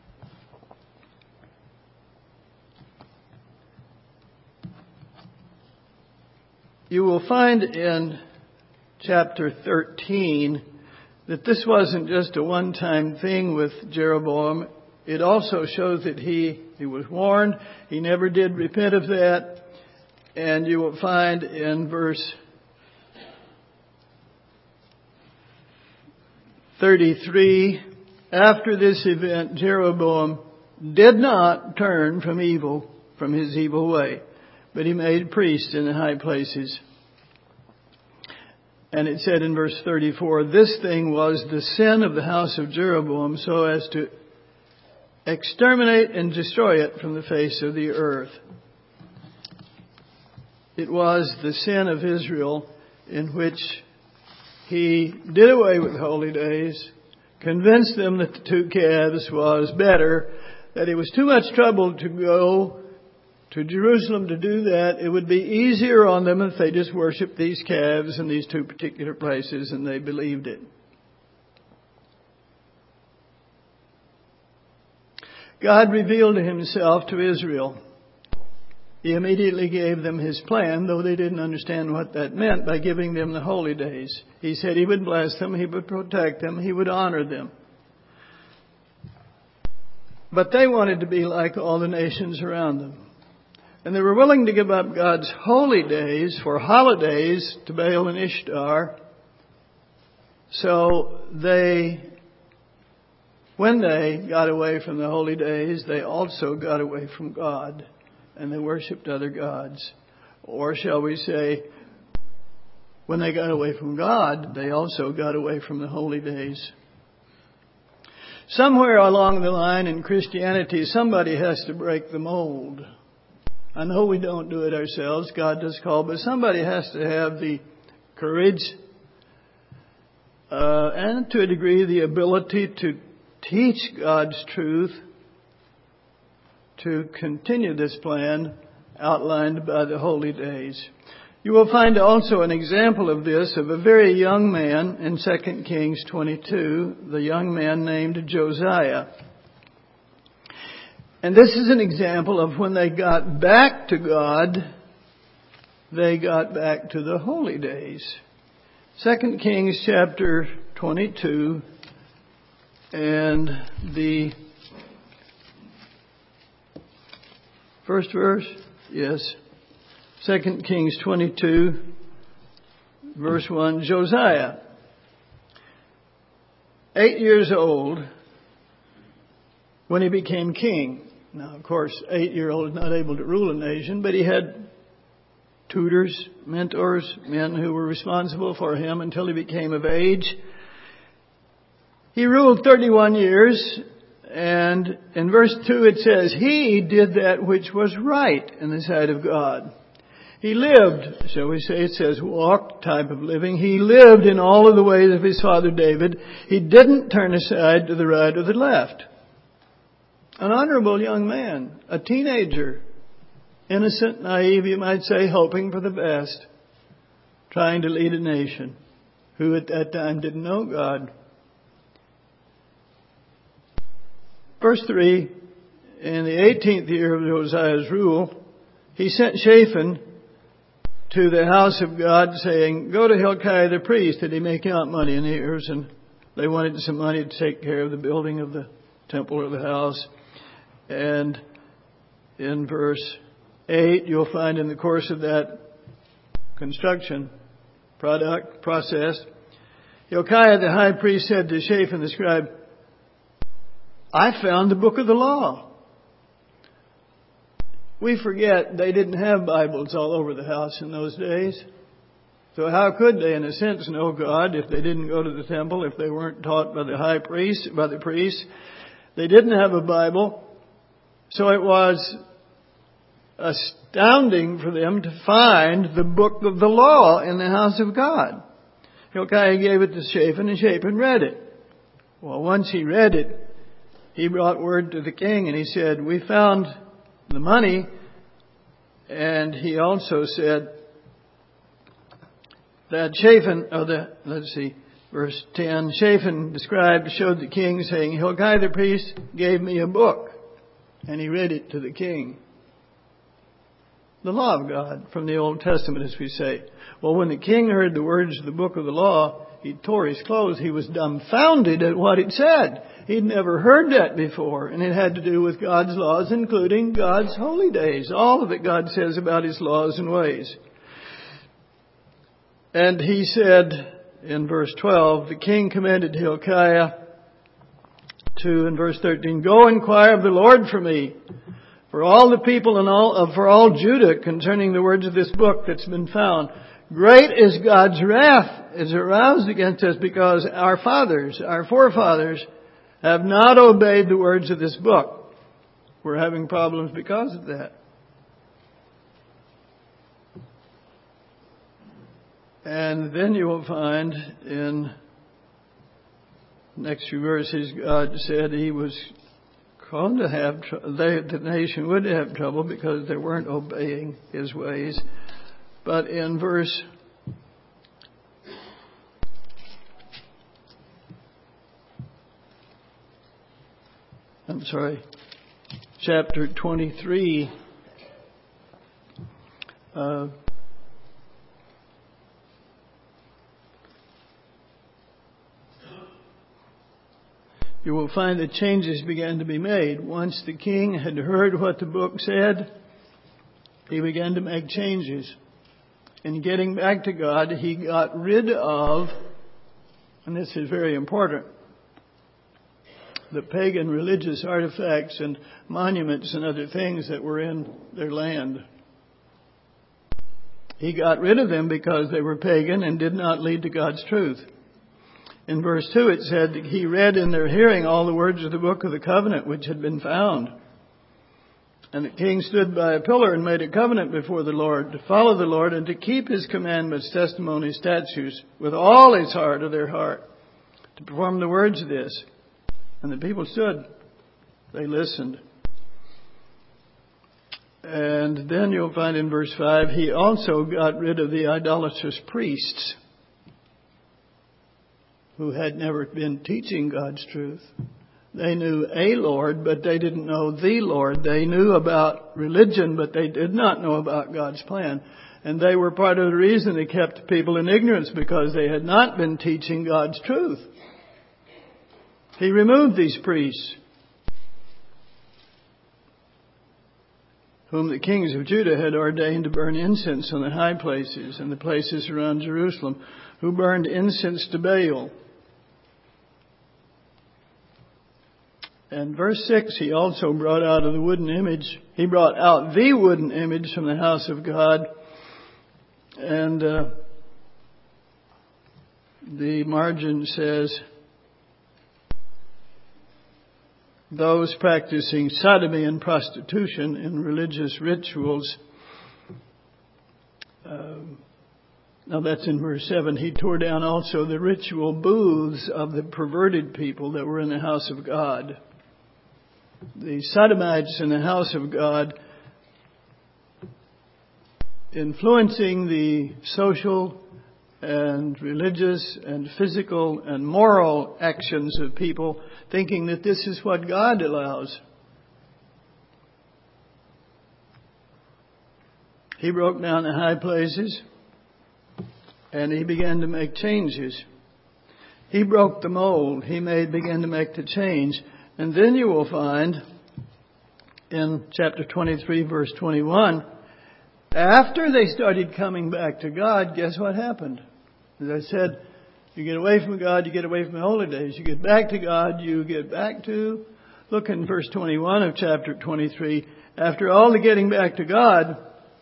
You will find in chapter thirteen that this wasn't just a one-time thing with Jeroboam. It also shows that he, he was warned. He never did repent of that. And you will find in verse thirty-three, after this event, Jeroboam did not turn from evil, from his evil way, but he made priests in the high places. And it said in verse thirty-four, this thing was the sin of the house of Jeroboam, so as to exterminate and destroy it from the face of the earth. It was the sin of Israel in which he did away with holy days, convinced them that the two calves was better, that it was too much trouble to go to Jerusalem to do that. It would be easier on them if they just worshiped these calves in these two particular places, and they believed it. God revealed himself to Israel. He immediately gave them his plan, though they didn't understand what that meant, by giving them the holy days. He said he would bless them, he would protect them, he would honor them. But they wanted to be like all the nations around them. And they were willing to give up God's holy days for holidays to Baal and Ishtar. So they, when they got away from the holy days, they also got away from God. And they worshipped other gods. Or shall we say, when they got away from God, they also got away from the holy days. Somewhere along the line in Christianity, somebody has to break the mold. I know we don't do it ourselves. God does call, but somebody has to have the courage uh, and to a degree the ability to teach God's truth, to continue this plan outlined by the holy days. You will find also an example of this of a very young man in Second Kings twenty-two, the young man named Josiah. And this is an example of when they got back to God, they got back to the holy days. Second Kings chapter twenty-two and the first verse, yes. Second Kings twenty-two, verse one, Josiah, eight years old when he became king. Now, of course, eight-year-old is not able to rule a nation, but he had tutors, mentors, men who were responsible for him until he became of age. He ruled thirty-one years. And in verse two it says, he did that which was right in the sight of God. He lived, shall we say, it says walk type of living. He lived in all of the ways of his father David. He didn't turn aside to the right or the left. An honorable young man, a teenager, innocent, naive, you might say, hoping for the best, trying to lead a nation who at that time didn't know God. Verse three, in the eighteenth year of Josiah's rule, he sent Shaphan to the house of God saying, go to Hilkiah the priest. Did he make out money in the ears? And they wanted some money to take care of the building of the temple or the house. And in verse eight, you'll find in the course of that construction product process, Hilkiah the high priest said to Shaphan the scribe, I found the book of the law. We forget they didn't have Bibles all over the house in those days. So how could they, in a sense, know God if they didn't go to the temple, if they weren't taught by the high priest, by the priests? They didn't have a Bible. So it was astounding for them to find the book of the law in the house of God. Hilkiah gave it to Shaphan, and Shaphan read it. Well, once he read it, he brought word to the king, and he said, we found the money. And he also said that Shaphan, oh, the, let's see, verse ten, Shaphan described, showed the king, saying, Hilkiah the priest gave me a book. And he read it to the king. The law of God from the Old Testament, as we say. Well, when the king heard the words of the book of the law, he tore his clothes. He was dumbfounded at what it said. He'd never heard that before. And it had to do with God's laws, including God's holy days. All of it God says about His laws and ways. And he said in verse twelve, the king commanded Hilkiah to, in verse thirteen, go inquire of the Lord for me, for all the people and all, uh, for all Judah concerning the words of this book that's been found. Great is God's wrath is aroused against us because our fathers, our forefathers, have not obeyed the words of this book. We're having problems because of that. And then you will find in next few verses, God said He was going to have, they, the nation would have trouble because they weren't obeying His ways. But in verse I'm sorry, chapter twenty-three, uh, you will find that changes began to be made. Once the king had heard what the book said, he began to make changes. In getting back to God, he got rid of, and this is very important, the pagan religious artifacts and monuments and other things that were in their land. He got rid of them because they were pagan and did not lead to God's truth. In verse two it said that he read in their hearing all the words of the book of the covenant which had been found. And the king stood by a pillar and made a covenant before the Lord to follow the Lord and to keep His commandments, testimonies, statutes with all his heart of their heart, to perform the words of this. And the people stood. They listened. And then you'll find in verse five, he also got rid of the idolatrous priests who had never been teaching God's truth. They knew a Lord, but they didn't know the Lord. They knew about religion, but they did not know about God's plan. And they were part of the reason they kept people in ignorance, because they had not been teaching God's truth. He removed these priests, whom the kings of Judah had ordained to burn incense on the high places and the places around Jerusalem, who burned incense to Baal. And verse six, he also brought out of the wooden image, he brought out the wooden image from the house of God. And uh, the margin says, those practicing sodomy and prostitution in religious rituals. Uh, now that's in verse seven. He tore down also the ritual booths of the perverted people that were in the house of God. The sodomites in the house of God, influencing the social and religious and physical and moral actions of people, thinking that this is what God allows. He broke down the high places and he began to make changes. He broke the mold. He made, began to make the change. And then you will find in chapter twenty-three, verse twenty-one, after they started coming back to God, guess what happened? As I said, you get away from God, you get away from the holy days. You get back to God, you get back to, look in verse twenty-one of chapter twenty-three. After all the getting back to God,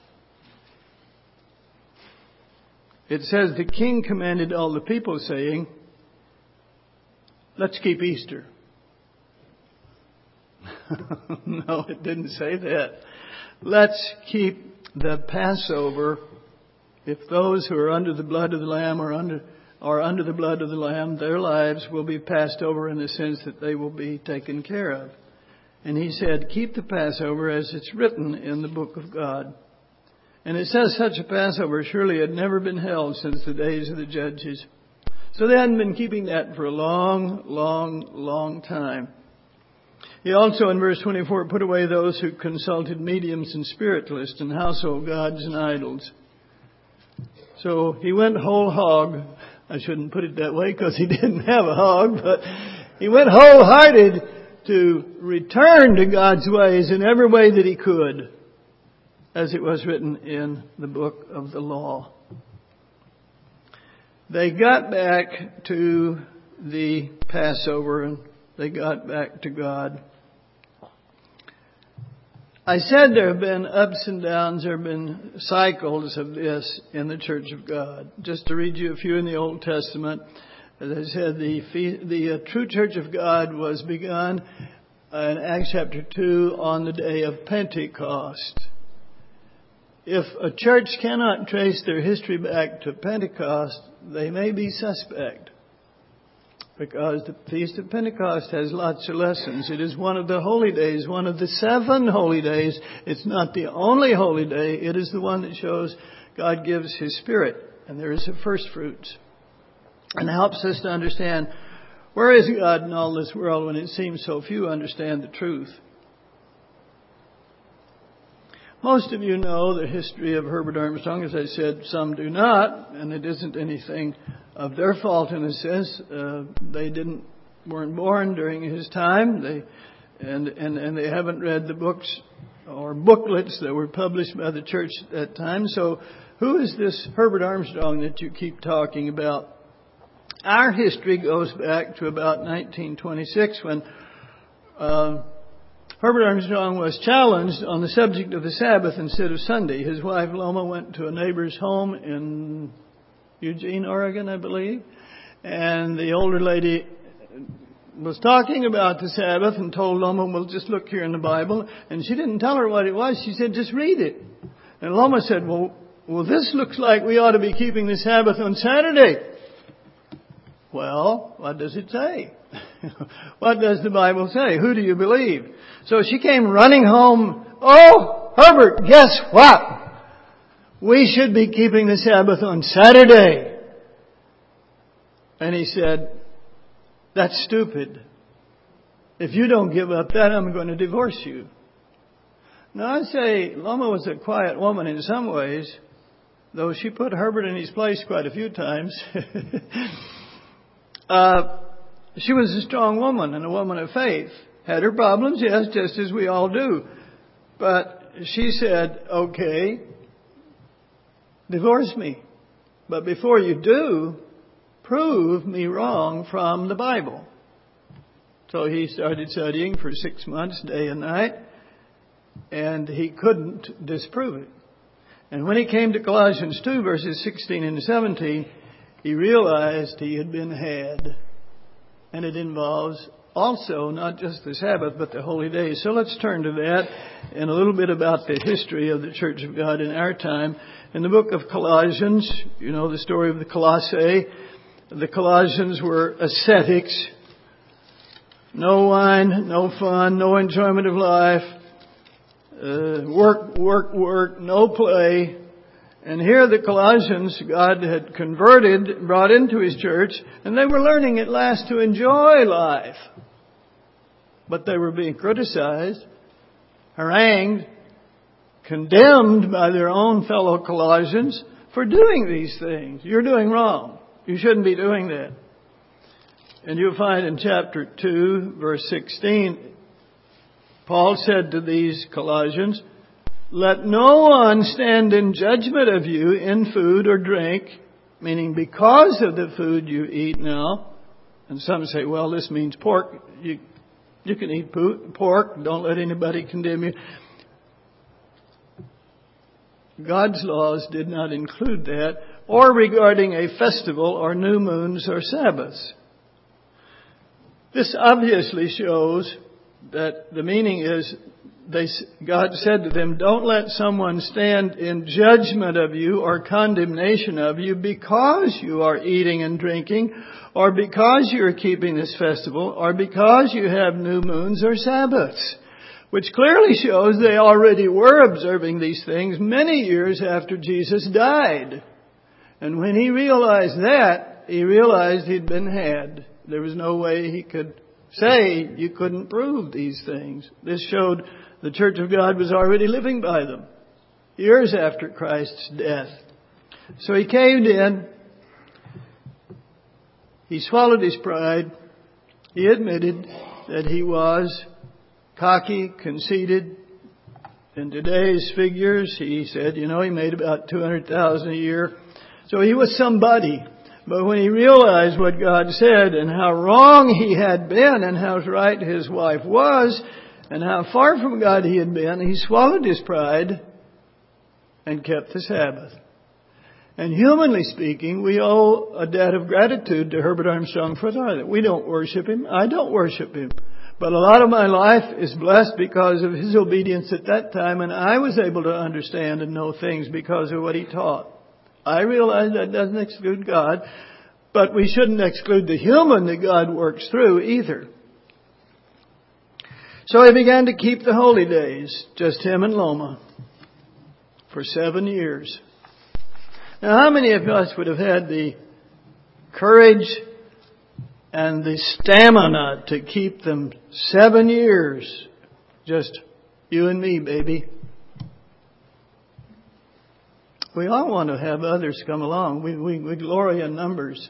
it says the king commanded all the people, saying, let's keep Easter. No, it didn't say that. Let's keep the Passover. If those who are under the blood of the Lamb are under are under the blood of the Lamb, their lives will be passed over in the sense that they will be taken care of. And he said, keep the Passover as it's written in the book of God. And it says such a Passover surely had never been held since the days of the judges. So they hadn't been keeping that for a long, long, long time. He also in verse twenty-four put away those who consulted mediums and spiritualists and household gods and idols. So he went whole hog. I shouldn't put it that way because he didn't have a hog, but he went wholehearted to return to God's ways in every way that he could, as it was written in the book of the law. They got back to the Passover and they got back to God. I said there have been ups and downs, there have been cycles of this in the Church of God. Just to read you a few in the Old Testament. As I said, the, the uh, true Church of God was begun in Acts chapter two on the day of Pentecost. If a church cannot trace their history back to Pentecost, they may be suspect. Because the Feast of Pentecost has lots of lessons. It is one of the holy days, one of the seven holy days. It's not the only holy day. It is the one that shows God gives His Spirit. And there is the first fruits. And helps us to understand, where is God in all this world when it seems so few understand the truth? Most of you know the history of Herbert Armstrong. As I said, some do not, and it isn't anything of their fault in a sense. Uh, they didn't weren't born during his time. They and, and and they haven't read the books or booklets that were published by the church at that time. So, who is this Herbert Armstrong that you keep talking about? Our history goes back to about nineteen twenty-six when Uh, Herbert Armstrong was challenged on the subject of the Sabbath instead of Sunday. His wife Loma went to a neighbor's home in Eugene, Oregon, I believe. And the older lady was talking about the Sabbath and told Loma, well, just look here in the Bible. And she didn't tell her what it was. She said, just read it. And Loma said, well, well, this looks like we ought to be keeping the Sabbath on Saturday. Well, what does it say? What does the Bible say? Who do you believe? So she came running home. Oh, Herbert, guess what? We should be keeping the Sabbath on Saturday. And he said, that's stupid. If you don't give up that, I'm going to divorce you. Now I say Loma was a quiet woman in some ways, though she put Herbert in his place quite a few times. uh, She was a strong woman and a woman of faith. Had her problems, yes, just as we all do. But she said, okay, divorce me. But before you do, prove me wrong from the Bible. So he started studying for six months, day and night. And he couldn't disprove it. And when he came to Colossians two, verses sixteen and seventeen, he realized he had been had. And it involves also not just the Sabbath, but the holy days. So let's turn to that and a little bit about the history of the Church of God in our time. In the book of Colossians, you know the story of the Colossae. The Colossians were ascetics. No wine, no fun, no enjoyment of life. Uh, work, work, work, no play. And here the Colossians, God had converted, brought into His church, and they were learning at last to enjoy life. But they were being criticized, harangued, condemned by their own fellow Colossians for doing these things. You're doing wrong. You shouldn't be doing that. And you'll find in chapter two, verse sixteen, Paul said to these Colossians, "Let no one stand in judgment of you in food or drink," meaning because of the food you eat now. And some say, well, this means pork. You, you can eat pork. Don't let anybody condemn you. God's laws did not include that, or regarding a festival or new moons or Sabbaths. This obviously shows that the meaning is, they, God said to them, don't let someone stand in judgment of you or condemnation of you because you are eating and drinking, or because you are keeping this festival, or because you have new moons or Sabbaths. Which clearly shows they already were observing these things many years after Jesus died. And when he realized that, he realized he'd been had. There was no way he could say you couldn't prove these things. This showed the Church of God was already living by them, years after Christ's death. So he caved in. He swallowed his pride. He admitted that he was cocky, conceited. In today's figures, he said, you know, he made about two hundred thousand dollars a year. So he was somebody. But when he realized what God said and how wrong he had been and how right his wife was and how far from God he had been, he swallowed his pride and kept the Sabbath. And humanly speaking, we owe a debt of gratitude to Herbert Armstrong for that. We don't worship him. I don't worship him. But a lot of my life is blessed because of his obedience at that time, and I was able to understand and know things because of what he taught. I realize that doesn't exclude God, but we shouldn't exclude the human that God works through either. So he began to keep the holy days, just him and Loma, for seven years. Now, how many of us would have had the courage and the stamina to keep them seven years? Just you and me, baby. We all want to have others come along. We, we, we glory in numbers.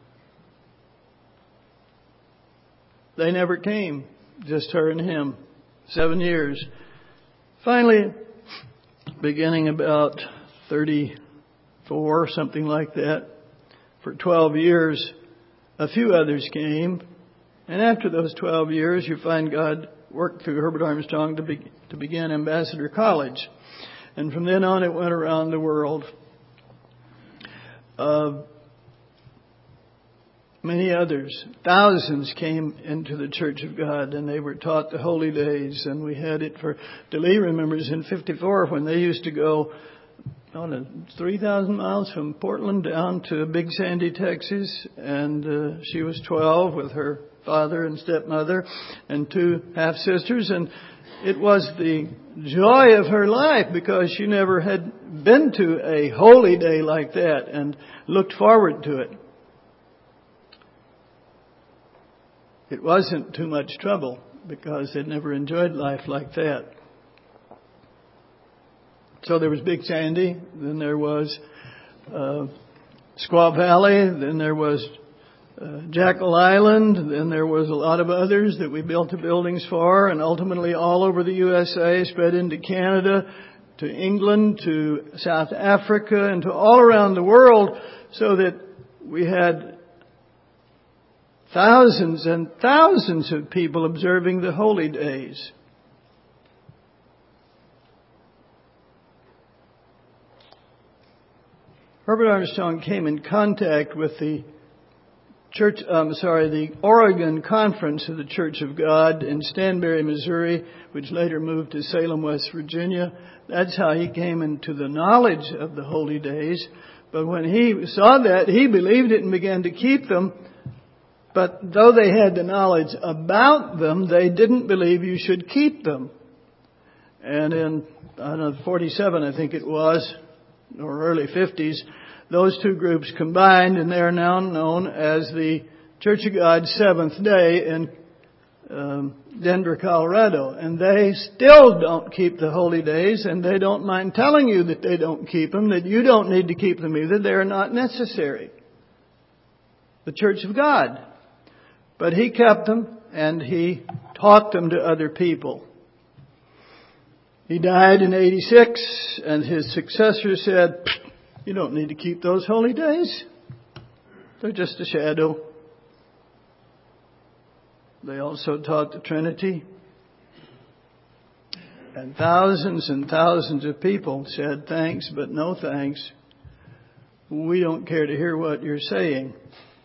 They never came. Just her and him. Seven years. Finally, beginning about thirty-four, something like that, for twelve years, a few others came. And after those twelve years, you find God worked through Herbert Armstrong to, be, to begin Ambassador College. And from then on, it went around the world. Uh, many others, thousands came into the Church of God, and they were taught the holy days. And we had it for, DeLee remembers in fifty-four when they used to go on three thousand miles from Portland down to Big Sandy, Texas. And uh, she was twelve with her father and stepmother and two half-sisters. And it was the joy of her life because she never had been to a holy day like that and looked forward to it. It wasn't too much trouble because they'd never enjoyed life like that. So there was Big Sandy, then there was uh, Squaw Valley, then there was Uh, Jackal Island, then there was a lot of others that we built the buildings for, and ultimately all over the U S A, spread into Canada, to England, to South Africa, and to all around the world, so that we had thousands and thousands of people observing the holy days. Herbert Armstrong came in contact with the Church, um, sorry, the Oregon Conference of the Church of God in Stanberry, Missouri, which later moved to Salem, West Virginia. That's how he came into the knowledge of the holy days. But when he saw that, he believed it and began to keep them. But though they had the knowledge about them, they didn't believe you should keep them. And in, I don't know, forty-seven, I think it was, or early fifties, those two groups combined, and they are now known as the Church of God Seventh Day in um, Denver, Colorado, and they still don't keep the holy days, and they don't mind telling you that they don't keep them, that you don't need to keep them either. They're not necessary. The Church of God. But he kept them, and he taught them to other people. He died in eighty-six, and his successor said, "You don't need to keep those holy days. They're just a shadow." They also taught the Trinity. And thousands and thousands of people said, "Thanks, but no thanks. We don't care to hear what you're saying."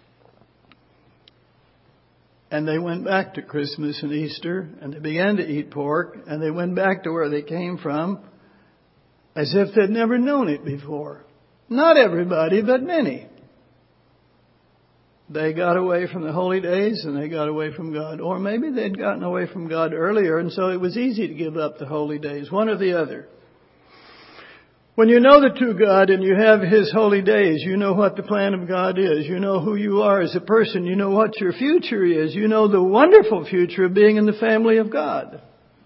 And they went back to Christmas and Easter, and they began to eat pork, and they went back to where they came from as if they'd never known it before. Not everybody, but many. They got away from the holy days, and they got away from God. Or maybe they'd gotten away from God earlier, and so it was easy to give up the holy days, one or the other. When you know the true God and you have His holy days, you know what the plan of God is. You know who you are as a person. You know what your future is. You know the wonderful future of being in the family of God.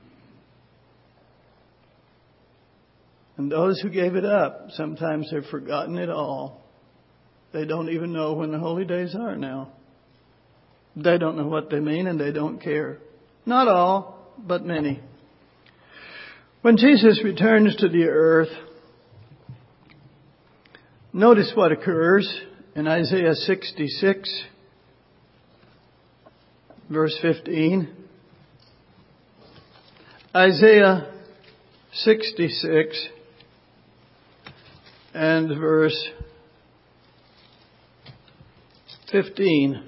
And those who gave it up, sometimes they've forgotten it all. They don't even know when the holy days are now. They don't know what they mean, and they don't care. Not all, but many. When Jesus returns to the earth, notice what occurs in Isaiah sixty-six, verse fifteen. Isaiah sixty-six and verse fifteen.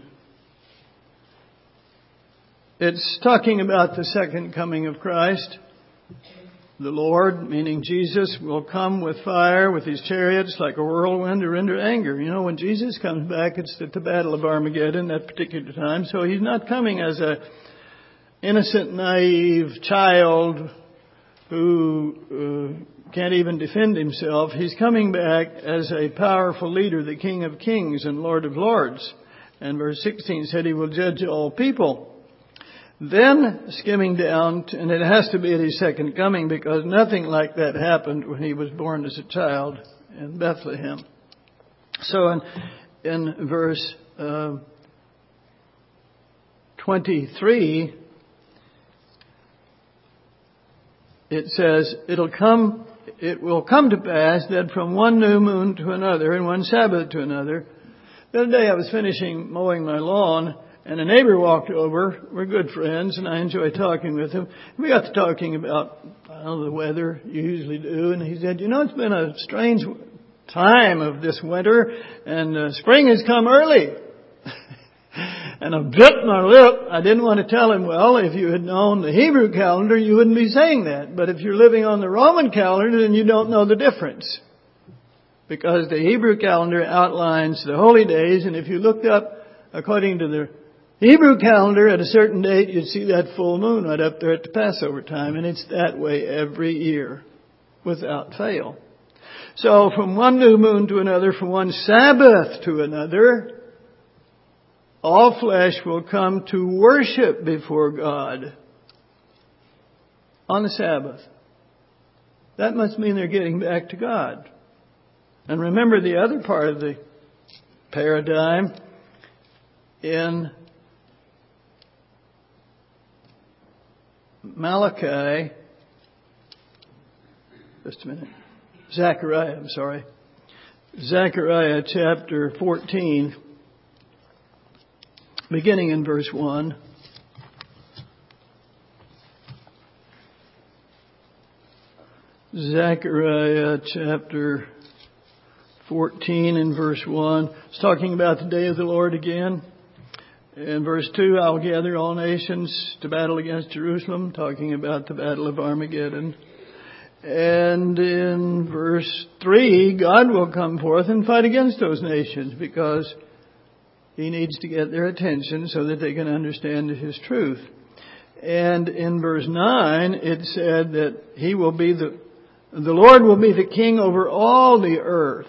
It's talking about the second coming of Christ. The Lord, meaning Jesus, will come with fire, with His chariots, like a whirlwind to render anger. You know, when Jesus comes back, it's at the Battle of Armageddon, that particular time. So He's not coming as a innocent, naive child who uh, can't even defend himself. He's coming back as a powerful leader, the King of Kings and Lord of Lords. And verse sixteen said He will judge all people. Then, skimming down, and it has to be at His second coming, because nothing like that happened when He was born as a child in Bethlehem. So in, in verse uh, twenty-three, it says, It'll come, it will come to pass that from one new moon to another and one Sabbath to another. The other day I was finishing mowing my lawn, and a neighbor walked over. We're good friends, and I enjoy talking with him. We got to talking about, I don't know, the weather. You usually do. And he said, you know, it's been a strange time of this winter, and uh, spring has come early. And I bit my lip. I didn't want to tell him, well, if you had known the Hebrew calendar, you wouldn't be saying that. But if you're living on the Roman calendar, then you don't know the difference. Because the Hebrew calendar outlines the holy days, and if you looked up according to the Hebrew calendar, at a certain date, you'd see that full moon right up there at the Passover time. And it's that way every year, without fail. So from one new moon to another, from one Sabbath to another, all flesh will come to worship before God on the Sabbath. That must mean they're getting back to God. And remember the other part of the paradigm in Malachi, just a minute, Zechariah, I'm sorry, Zechariah chapter fourteen, beginning in verse one. Zechariah chapter fourteen and verse one. It's talking about the day of the Lord again. In verse two, I'll gather all nations to battle against Jerusalem, talking about the battle of Armageddon. And in verse three, God will come forth and fight against those nations because He needs to get their attention so that they can understand His truth. And in verse nine, it said that He will be the, the Lord will be the king over all the earth.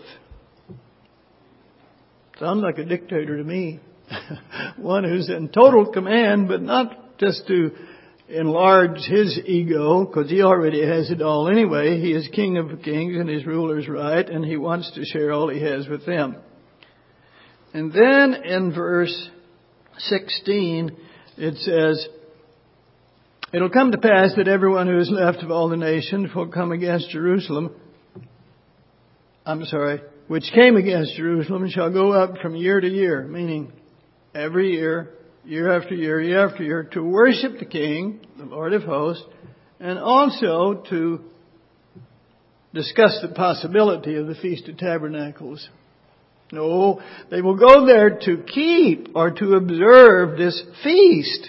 Sounds like a dictator to me. One who's in total command, but not just to enlarge his ego, because he already has it all anyway. He is King of Kings and his ruler's right, and he wants to share all he has with them. And then in verse sixteen, it says, "It'll come to pass that everyone who is left of all the nations will come against Jerusalem. I'm sorry, which came against Jerusalem shall go up from year to year," meaning every year, year after year, year after year, to worship the King, the Lord of hosts, and also to discuss the possibility of the Feast of Tabernacles. No, they will go there to keep or to observe this feast.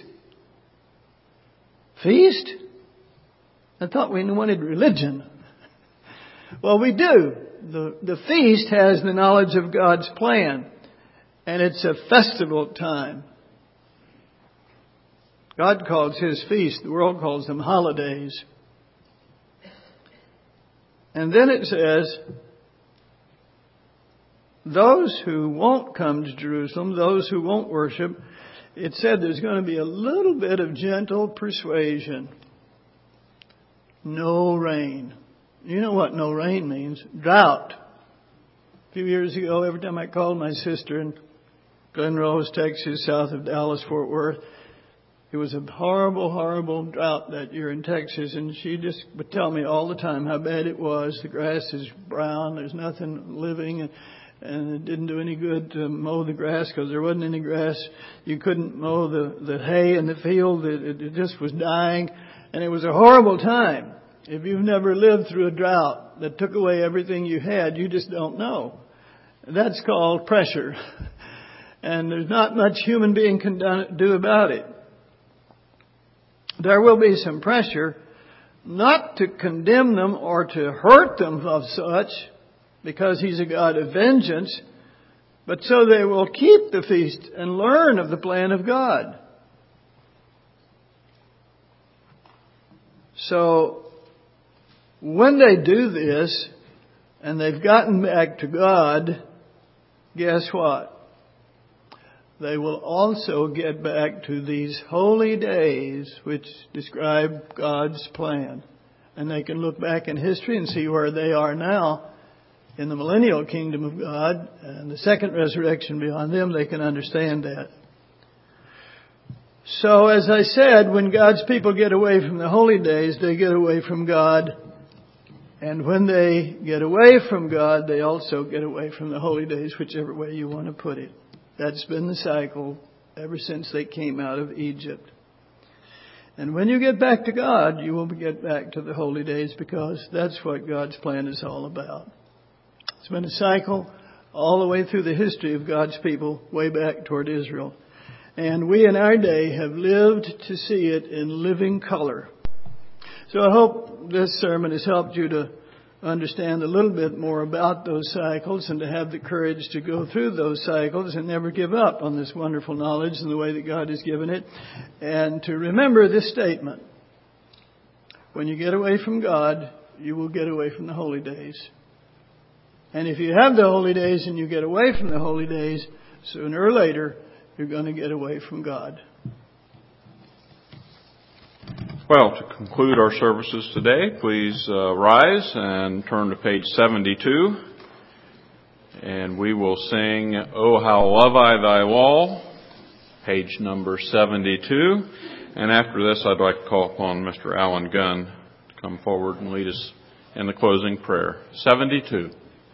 Feast? I thought we wanted religion. Well, we do. The, the feast has the knowledge of God's plan. And it's a festival time. God calls his feast, the world calls them holidays. And then it says, those who won't come to Jerusalem, those who won't worship, it said there's going to be a little bit of gentle persuasion. No rain. You know what no rain means? Drought. A few years ago, every time I called my sister in Glen Rose, Texas, south of Dallas, Fort Worth, it was a horrible, horrible drought that year in Texas, and she just would tell me all the time how bad it was. The grass is brown, there's nothing living, and, and it didn't do any good to mow the grass because there wasn't any grass. You couldn't mow the, the hay in the field. It, it just was dying, and it was a horrible time. If you've never lived through a drought that took away everything you had, you just don't know. That's called pressure. And there's not much human being can do about it. There will be some pressure, not to condemn them or to hurt them of such, because he's a God of vengeance, but so they will keep the feast and learn of the plan of God. So, when they do this, and they've gotten back to God, guess what? They will also get back to these holy days which describe God's plan. And they can look back in history and see where they are now in the millennial kingdom of God and the second resurrection beyond them. They can understand that. So, as I said, when God's people get away from the holy days, they get away from God. And when they get away from God, they also get away from the holy days, whichever way you want to put it. That's been the cycle ever since they came out of Egypt. And when you get back to God, you will get back to the holy days, because that's what God's plan is all about. It's been a cycle all the way through the history of God's people, way back toward Israel. And we in our day have lived to see it in living color. So I hope this sermon has helped you to understand a little bit more about those cycles and to have the courage to go through those cycles and never give up on this wonderful knowledge and the way that God has given it. And to remember this statement: when you get away from God, you will get away from the holy days. And if you have the holy days and you get away from the holy days, sooner or later, you're going to get away from God. Well, to conclude our services today, please uh, rise and turn to page seventy-two. And we will sing, "Oh, How Love I Thy Law," page number seventy-two. And after this, I'd like to call upon Mister Alan Gunn to come forward and lead us in the closing prayer. seventy-two.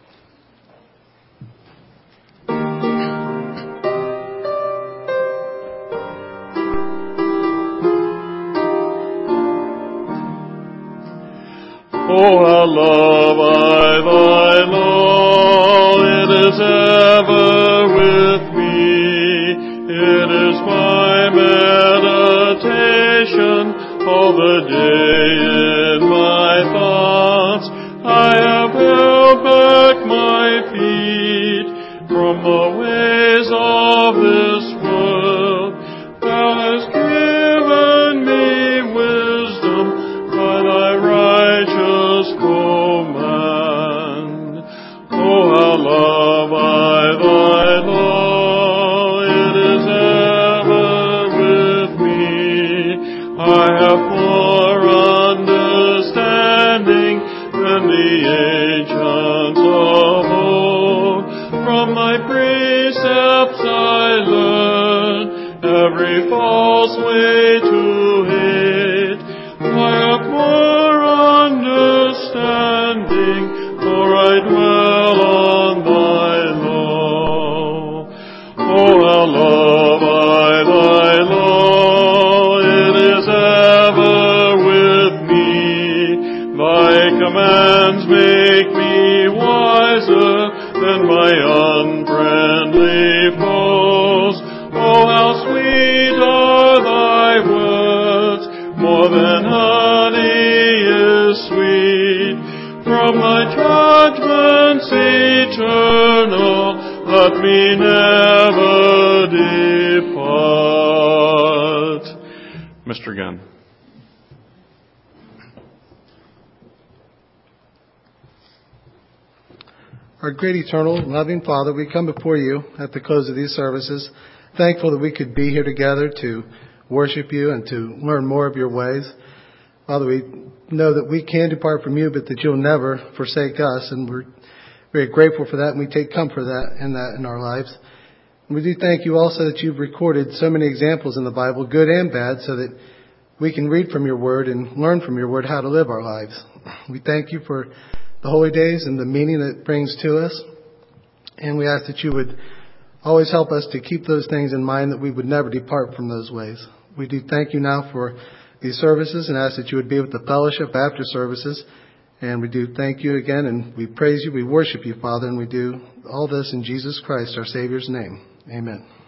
Oh, how love I thy law, it is ever with me. It is my meditation all the day in my thoughts. I have held back my feet from the ways of this world. Thou hast given me wisdom by thy righteous command. Oh, how love I thy law, it is ever with me. false way to hate, by a poor understanding, for I dwell on thy law. Oh, how love I thy law, it is ever with me. Thy commands make me wiser than my unfriendly foes. Oh, how sweet are thy words, more than honey is sweet. From thy judgments eternal, let me never depart. Mister Gunn. Our great eternal loving Father, we come before you at the close of these services, thankful that we could be here together to worship you and to learn more of your ways. Father, we know that we can depart from you, but that you'll never forsake us, and we're very grateful for that, and we take comfort that in that in our lives. And we do thank you also that you've recorded so many examples in the Bible, good and bad, so that we can read from your word and learn from your word how to live our lives. We thank you for the holy days and the meaning that it brings to us. And we ask that you would always help us to keep those things in mind, that we would never depart from those ways. We do thank you now for these services and ask that you would be with the fellowship after services. And we do thank you again, and we praise you, we worship you, Father, and we do all this in Jesus Christ, our Savior's name. Amen.